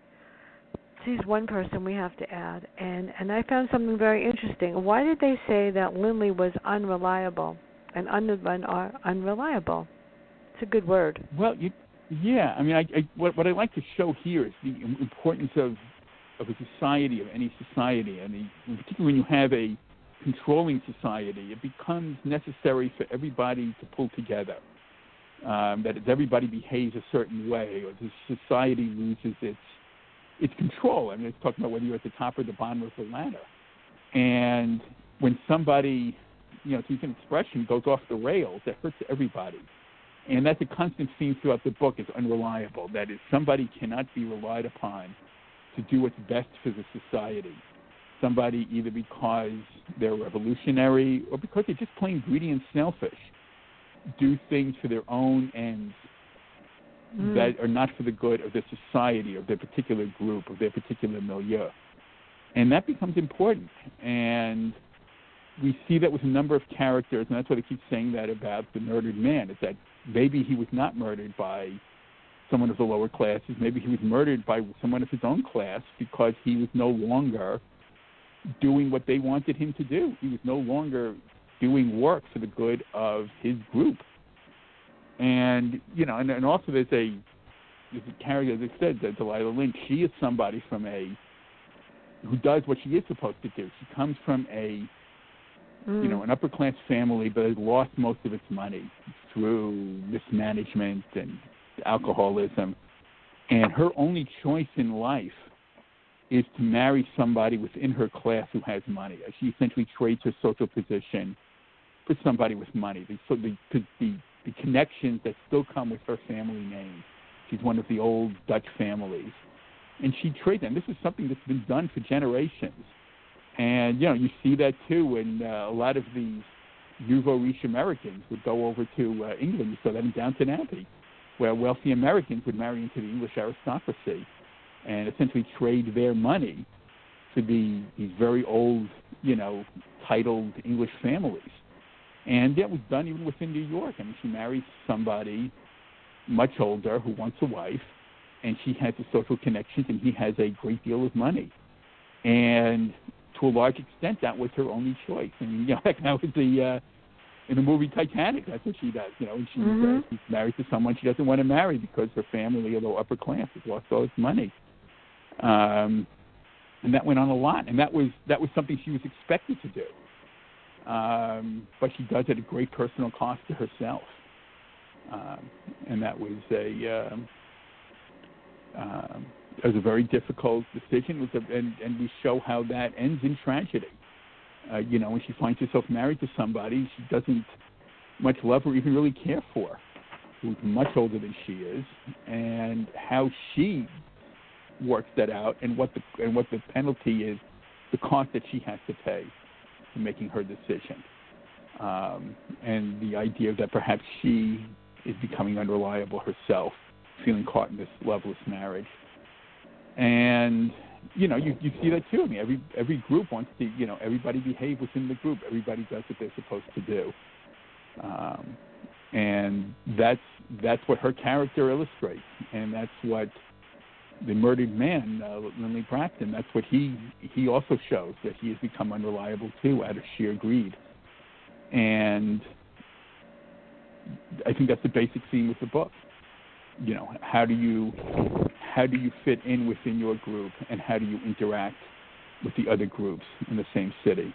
S3: She's one person we have to add, and and I found something very interesting. Why did they say that Lindley was unreliable and un, un, uh, unreliable? It's a good word.
S4: Well, you, yeah. I mean, I, I, what what I like to show here is the importance of of a society, of any society, and the, particularly when you have a controlling society, it becomes necessary for everybody to pull together. Um, that if everybody behaves a certain way, or the society loses its its control. I mean, it's talking about whether you're at the top or the bottom of the ladder. And when somebody, you know, to use an expression, goes off the rails, that hurts everybody. And that's a constant theme throughout the book, is unreliable. That is, somebody cannot be relied upon to do what's best for the society. Somebody, either because they're revolutionary or because they're just plain greedy and selfish, do things for their own ends mm. that are not for the good of their society, of their particular group, of their particular milieu. And that becomes important. And we see that with a number of characters, and that's why they keep saying that about the murdered man, is that maybe he was not murdered by someone of the lower classes. Maybe he was murdered by someone of his own class because he was no longer doing what they wanted him to do. He was no longer doing work for the good of his group. And, you know, and, and also there's a, there's a character that said that Delilah Lind, she is somebody from a, who does what she is supposed to do. She comes from a, mm. you know, an upper class family, but has lost most of its money through mismanagement and alcoholism. And her only choice in life is to marry somebody within her class who has money. She essentially trades her social position for somebody with money. The, so the, the, the connections that still come with her family name. She's one of the old Dutch families. And she trades them. This is something that's been done for generations. And, you know, you see that, too, when uh, a lot of these nouveau riche Americans would go over to uh, England. You saw that in Downton Abbey, where wealthy Americans would marry into the English aristocracy and essentially trade their money to the these very old, you know, titled English families. And that was done even within New York. I mean, she marries somebody much older who wants a wife, and she has the social connections, and he has a great deal of money. And to a large extent, that was her only choice. I mean, you know, that was the, uh, in the movie Titanic, that's what she does. You know, she's, mm-hmm. uh, she's married to someone she doesn't want to marry because her family, although upper class, has lost all its money. Um, and that went on a lot, and that was that was something she was expected to do. Um, but she does it at a great personal cost to herself, um, and that was a um, um, it was a very difficult decision. It was a, and, and we show how that ends in tragedy. Uh, you know, when she finds herself married to somebody she doesn't much love or even really care for, who's much older than she is, and how she works that out, and what the and what the penalty is, the cost that she has to pay for making her decision, um, and the idea that perhaps she is becoming unreliable herself, feeling caught in this loveless marriage. And you know, you, you see that too. I mean, every every group wants to, you know, everybody behave within the group. Everybody does what they're supposed to do, um, and that's that's what her character illustrates, and that's what the murdered man, uh, Lindley Bracton, that's what he he also shows, that he has become unreliable too, out of sheer greed. And I think that's the basic theme of the book. You know, how do you how do you fit in within your group, and how do you interact with the other groups in the same city?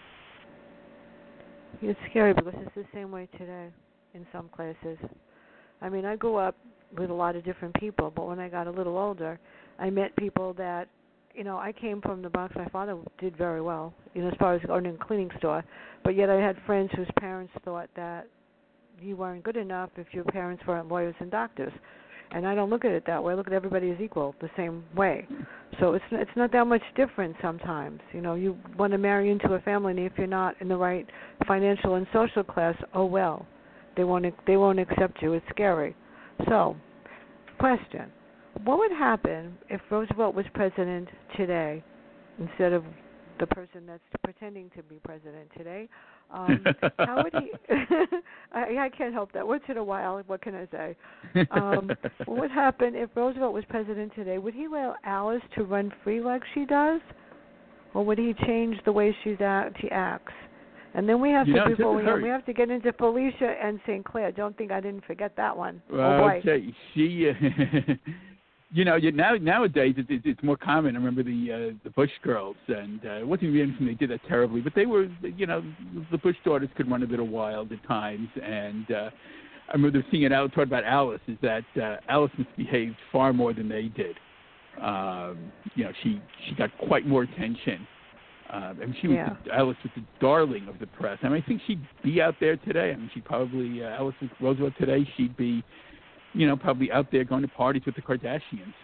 S3: It's scary because it's the same way today in some places. I mean, I grew up with a lot of different people, but when I got a little older, I met people that, you know, I came from the Bronx. My father did very well, you know, as far as owning a cleaning store, but yet I had friends whose parents thought that you weren't good enough if your parents weren't lawyers and doctors. And I don't look at it that way. I look at everybody as equal, the same way. So it's it's not that much different sometimes. You know, you want to marry into a family, and if you're not in the right financial and social class, oh well, they won't they won't accept you. It's scary. So, question: what would happen if Roosevelt was president today instead of the person that's pretending to be president today? Um, how would he? I, I can't help that. Once in a while, what can I say? Um, what would happen if Roosevelt was president today? Would he allow Alice to run free like she does, or would he change the way she's act, she acts? And then we have
S4: you
S3: to
S4: know,
S3: before we,
S4: her.
S3: we have to get into Felicia and Saint Clair. Don't think I didn't forget that one.
S4: Uh,
S3: oh boy.
S4: Okay, she. Uh, You know, you, now nowadays it, it, it's more common. I remember the uh, the Bush girls, and uh, it wasn't even anything they did that terribly, but they were, you know, the Bush daughters could run a little wild at times. And uh, I remember seeing it out talk about Alice, is that uh, Alice misbehaved far more than they did. Um, you know, she she got quite more attention. Um, and she was
S3: yeah.
S4: the, Alice was the darling of the press. I mean, I think she'd be out there today. I mean, she'd probably uh, Alice Roosevelt today. She'd be. You know, probably out there going to parties with the Kardashians,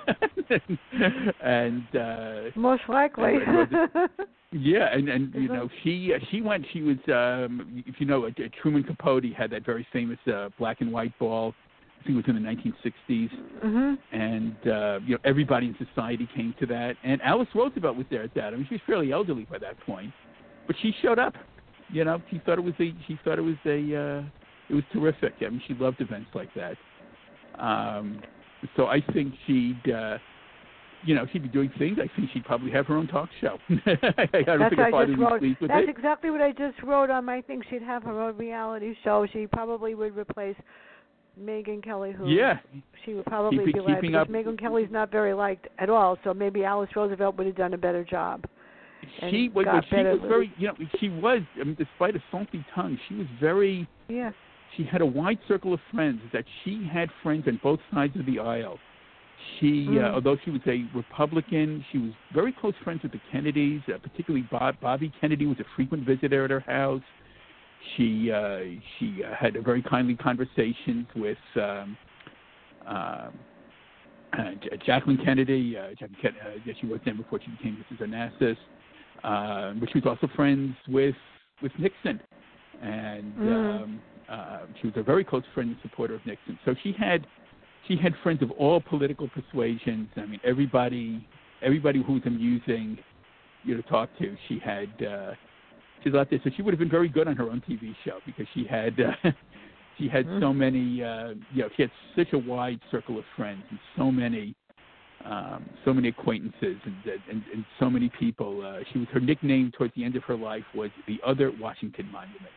S4: and uh,
S3: most likely.
S4: yeah, and and you know, she uh, she went. She was, um, if you know, uh, Truman Capote had that very famous uh, black and white ball. I think it was in the nineteen sixties,
S3: mm-hmm.
S4: and uh, you know, everybody in society came to that. And Alice Roosevelt was there at that. I mean, she was fairly elderly by that point, but she showed up. You know, she thought it was a. She thought it was a. Uh, it was terrific. I mean, she loved events like that. Um, so I think she'd, uh, you know, she'd be doing things. I think she'd probably have her own talk show. I don't
S3: That's
S4: think her father would be pleased with
S3: That's
S4: it.
S3: exactly what I just wrote on my thing. She'd have her own reality show. She probably would replace Megyn Kelly, who
S4: yeah.
S3: she would probably
S4: Keep,
S3: be like, because
S4: up.
S3: Megyn Kelly's not very liked at all. So maybe Alice Roosevelt would have done a better job.
S4: She was, she was very, you know, she was, I mean, despite a salty tongue, she was very.
S3: Yes.
S4: She had a wide circle of friends, that she had friends on both sides of the aisle. She, mm. uh, although she was a Republican, she was very close friends with the Kennedys, uh, particularly Bob, Bobby Kennedy was a frequent visitor at her house. She uh, she uh, had a very kindly conversations with um, uh, uh, Jacqueline Kennedy. Uh, Jacqueline Ken- uh, yeah, she was then before she became Missus Onassis. Uh, but she was also friends with, with Nixon. And...
S3: Mm.
S4: Um, Uh, she was a very close friend and supporter of Nixon. So she had she had friends of all political persuasions. I mean, everybody everybody who was amusing, you know, to talk to. She had uh, she's out there, so she would have been very good on her own T V show because she had uh, she had mm-hmm. so many. Uh, you know, she had such a wide circle of friends and so many um, so many acquaintances and, and and so many people. Uh, she was her nickname towards the end of her life was the Other Washington Monument.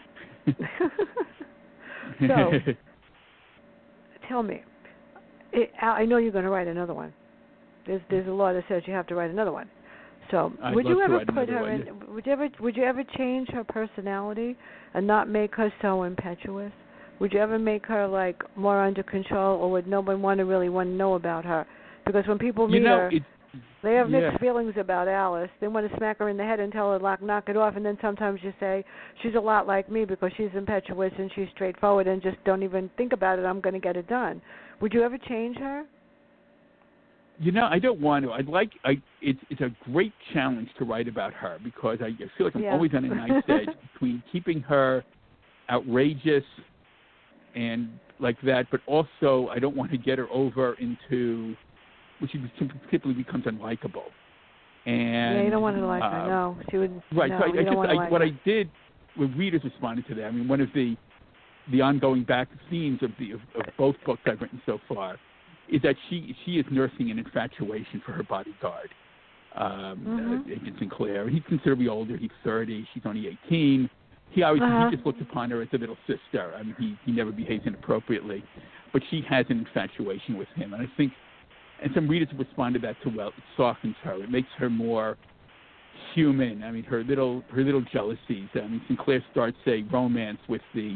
S3: So, tell me, it, I know you're going to write another one. There's there's a law that says you have to write another one. So,
S4: I'd
S3: would you ever put her
S4: one,
S3: in?
S4: yeah.
S3: Would you ever would you ever change her personality and not make her so impetuous? Would you ever make her like more under control, or would no one want to really want to know about her? Because when people meet
S4: you know,
S3: her,
S4: it,
S3: They have mixed
S4: Yeah.
S3: feelings about Alice. They want to smack her in the head and tell her, like, knock it off. And then sometimes you say, she's a lot like me because she's impetuous and she's straightforward and just don't even think about it. I'm going to get it done. Would you ever change her?
S4: You know, I don't want to. I'd like. I. It's it's a great challenge to write about her because I feel like I'm
S3: Yeah.
S4: always on a knife's edge between keeping her outrageous and like that, but also I don't want to get her over into, which she typically becomes unlikable. And
S3: yeah, you don't want to like
S4: uh,
S3: her. No, she wouldn't.
S4: Right.
S3: No,
S4: so I,
S3: you
S4: I
S3: don't
S4: just,
S3: want to
S4: I,
S3: like
S4: what
S3: her.
S4: I did when readers responded to that, I mean, one of the the ongoing back themes of the of, of both books I've written so far is that she she is nursing an infatuation for her bodyguard, um,
S3: Mm-hmm.
S4: uh, Agent Sinclair. He's considerably older. He's thirty. She's only eighteen. He always
S3: Uh-huh.
S4: he just looks upon her as a little sister. I mean, he he never behaves inappropriately, but she has an infatuation with him, and I think, and some readers have responded to that too well. It softens her. It makes her more human. I mean, her little her little jealousies. I mean, Sinclair starts a romance with the.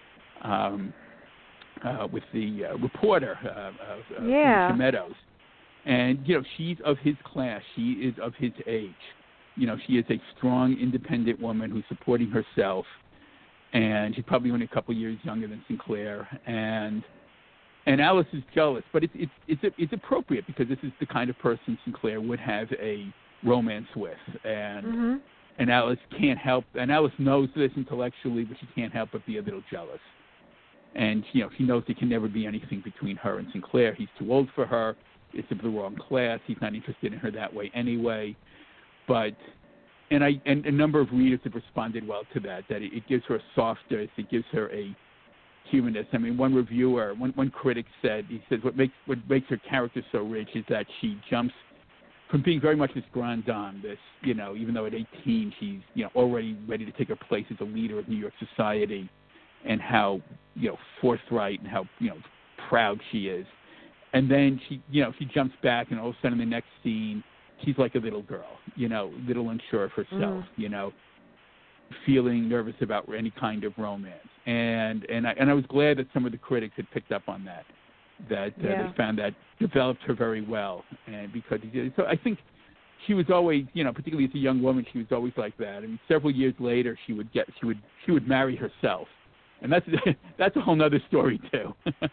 S4: Um, Uh, with the uh, reporter, uh, uh,
S3: Yeah.
S4: Felicia Meadows, and you know she's of his class. She is of his age. You know, she is a strong, independent woman who's supporting herself, and she's probably only a couple years younger than Sinclair. And and Alice is jealous, but it's it's it's it's appropriate because this is the kind of person Sinclair would have a romance with, and
S3: Mm-hmm.
S4: and Alice can't help. And Alice knows this intellectually, but she can't help but be a little jealous. And, you know, she knows there can never be anything between her and Sinclair. He's too old for her. It's of the wrong class. He's not interested in her that way anyway. But, and I and a number of readers have responded well to that, that it, it gives her a softness. It gives her a humanness. I mean, one reviewer, one, one critic said, he says, what makes what makes her character so rich is that she jumps from being very much this grande dame, this, you know, even though at eighteen she's, you know, already ready to take her place as a leader of New York society, and how, you know, forthright and how, you know, proud she is. And then she, you know, she jumps back, and all of a sudden in the next scene, she's like a little girl, you know, little unsure of herself,
S3: Mm.
S4: you know, feeling nervous about any kind of romance. And and I and I was glad that some of the critics had picked up on that, that uh,
S3: Yeah.
S4: they found that developed her very well. And because so I think she was always, you know, particularly as a young woman, she was always like that. I mean, several years later, she would get, she would, she would marry herself. And that's that's a whole other story too.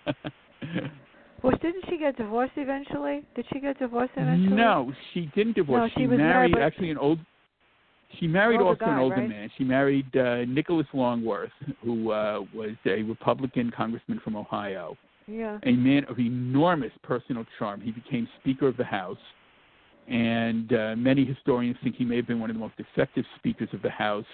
S3: Well, didn't she get divorced eventually? Did she get divorced eventually?
S4: No, she didn't divorce.
S3: No, she
S4: she
S3: was
S4: married
S3: married, but-
S4: actually an old. She married
S3: Older
S4: also an
S3: guy,
S4: older
S3: right?
S4: man. She married uh, Nicholas Longworth, who uh, was a Republican congressman from Ohio,
S3: Yeah.
S4: a man of enormous personal charm. He became Speaker of the House, and uh, many historians think he may have been one of the most effective speakers of the House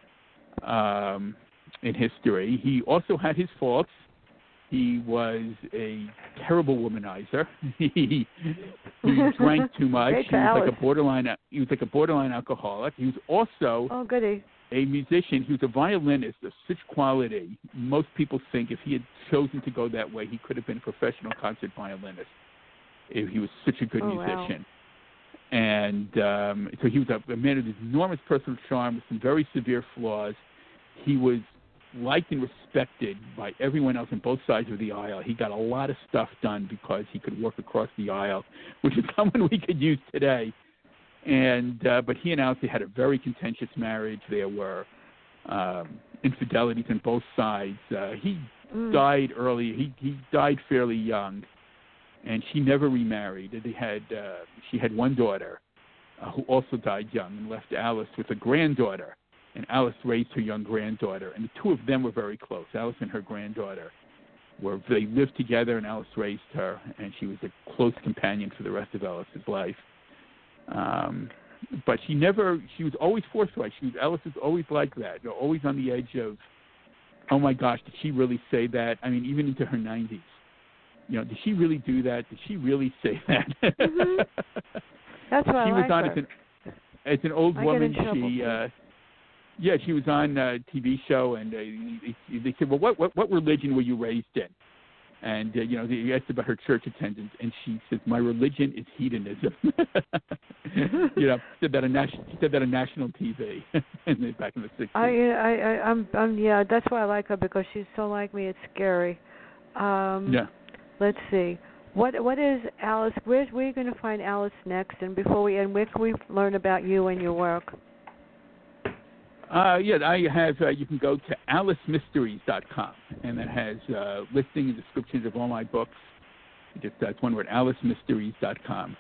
S4: um, in history. He also had his faults. He was a terrible womanizer. he, he drank too much.
S3: Great
S4: He was like
S3: Alice.
S4: a borderline. He was like a borderline alcoholic. He was also
S3: Oh, goody.
S4: a musician. He was a violinist of such quality. Most people think if he had chosen to go that way, he could have been a professional concert violinist. If he was such a good
S3: Oh, wow.
S4: musician. And um, so he was a, a man of enormous personal charm with some very severe flaws. He was liked and respected by everyone else on both sides of the aisle. He got a lot of stuff done because he could work across the aisle, which is someone we could use today. And uh, but he and Alice had a very contentious marriage. There were um, infidelities on both sides. Uh, he
S3: Mm.
S4: died early. He he died fairly young, and she never remarried. They had uh, she had one daughter uh, who also died young and left Alice with a granddaughter. And Alice raised her young granddaughter, and the two of them were very close. Alice and her granddaughter were they lived together, and Alice raised her, and she was a close companion for the rest of Alice's life. Um, but she never, she was always forthright. She was, Alice was always like that, you know, always on the edge of, oh my gosh, did she really say that? I mean, even into her nineties. You know, did she really do that? Did she really say that?
S3: Mm-hmm. That's why
S4: she
S3: I
S4: was
S3: like
S4: on
S3: her.
S4: as an, as an old
S3: I get
S4: woman.
S3: in trouble,
S4: She,
S3: too.
S4: uh, yeah, she was on a T V show, and uh, they, they said, well, what, what what religion were you raised in? And, uh, you know, they asked about her church attendance, and she says, my religion is hedonism. you know, said that on national, she said that on national T V back in the sixties.
S3: I, I, I, I'm, I'm, yeah. That's why I like her because she's so like me. It's scary. Um,
S4: yeah.
S3: Let's see. What what is Alice? Where's where are you going to find Alice next? And before we end, where can we learn about you and your work?
S4: Uh, yeah, I have. Uh, you can go to alice mysteries dot com, and that has uh, listing and descriptions of all my books. Just that's one word, alice mysteries dot com.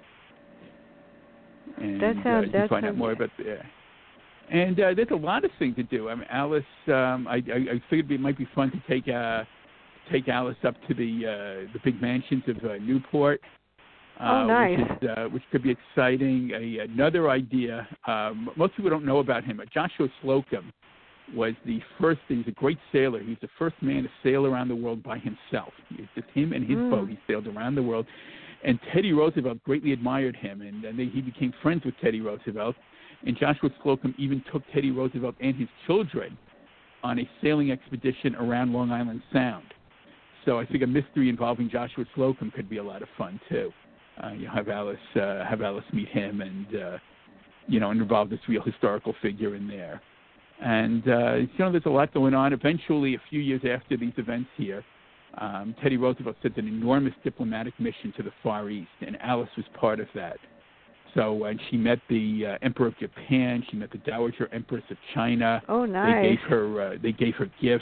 S4: And
S3: that sounds,
S4: uh, you can
S3: that
S4: find
S3: sounds,
S4: out more about the. And uh, there's a lot of things to do. I mean, Alice. Um, I, I, I figured it might be fun to take uh, take Alice up to the uh, the big mansions of uh, Newport. Uh,
S3: oh, nice.
S4: Which, is, uh, which could be exciting. A, another idea. Um, most people don't know about him. Joshua Slocum was the first. He was a great sailor. He was the first man to sail around the world by himself. It was just him and his
S3: mm.
S4: boat. He sailed around the world. And Teddy Roosevelt greatly admired him, and, and they, he became friends with Teddy Roosevelt. And Joshua Slocum even took Teddy Roosevelt and his children on a sailing expedition around Long Island Sound. So I think a mystery involving Joshua Slocum could be a lot of fun too. Uh, you have Alice uh, have Alice meet him, and uh, you know, and involve this real historical figure in there. And uh, you know, there's a lot going on. Eventually, a few years after these events here, um, Teddy Roosevelt sent an enormous diplomatic mission to the Far East, and Alice was part of that. So, and she met the uh, Emperor of Japan. She met the Dowager Empress of China.
S3: Oh, nice.
S4: They gave her uh, they gave her gifts,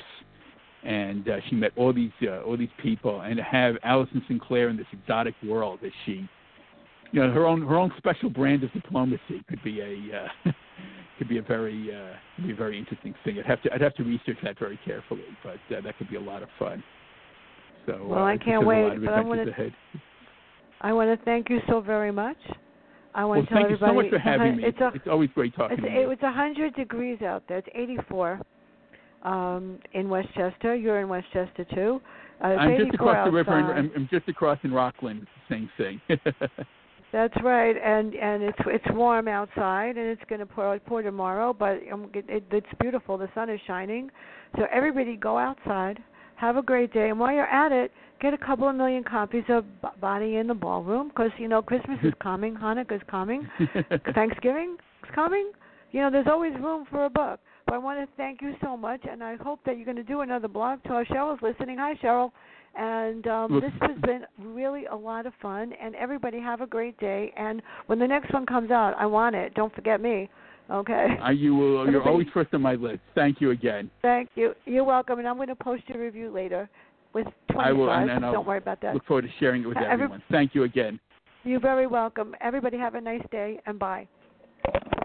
S4: and uh, she met all these uh, all these people. And to have Alison Sinclair in this exotic world, as she, you know, her own her own special brand of diplomacy could be a uh, could be a very uh, could be a very interesting thing. I'd have to I'd have to research that very carefully, but uh, that could be a lot of fun. So,
S3: well,
S4: uh,
S3: I can't wait.
S4: But I want to
S3: I want to thank you so very much. I want
S4: well,
S3: to tell
S4: thank
S3: everybody.
S4: you so much for having me.
S3: It's, a,
S4: it's always great talking
S3: it's,
S4: to you.
S3: It's one hundred degrees out there. It's eighty-four um, in Westchester. You're in Westchester, too. Uh,
S4: I'm just across
S3: outside.
S4: the river, and I'm, I'm just across in Rockland. Same thing.
S3: That's right, and and it's it's warm outside, and it's going to pour pour tomorrow, but um, it, it, it's beautiful. The sun is shining, so everybody go outside, have a great day, and while you're at it, get a couple of million copies of B- Bonnie in the Ballroom, because you know Christmas is coming, Hanukkah is coming, Thanksgiving is coming. You know, there's always room for a book. But I want to thank you so much, and I hope that you're going to do another blog tour. Cheryl's listening. Hi, Cheryl. And um, this has been really a lot of fun, and everybody have a great day. And when the next one comes out, I want it. Don't forget me, okay?
S4: Are you, uh, you're always first on my list. Thank you again.
S3: Thank you. You're welcome, and I'm going to post your review later with twenty
S4: I will,
S3: stars.
S4: and, and I'll
S3: Don't worry about that.
S4: Look forward to sharing it with
S3: Every,
S4: everyone. Thank you again.
S3: You're very welcome. Everybody have a nice day, and bye.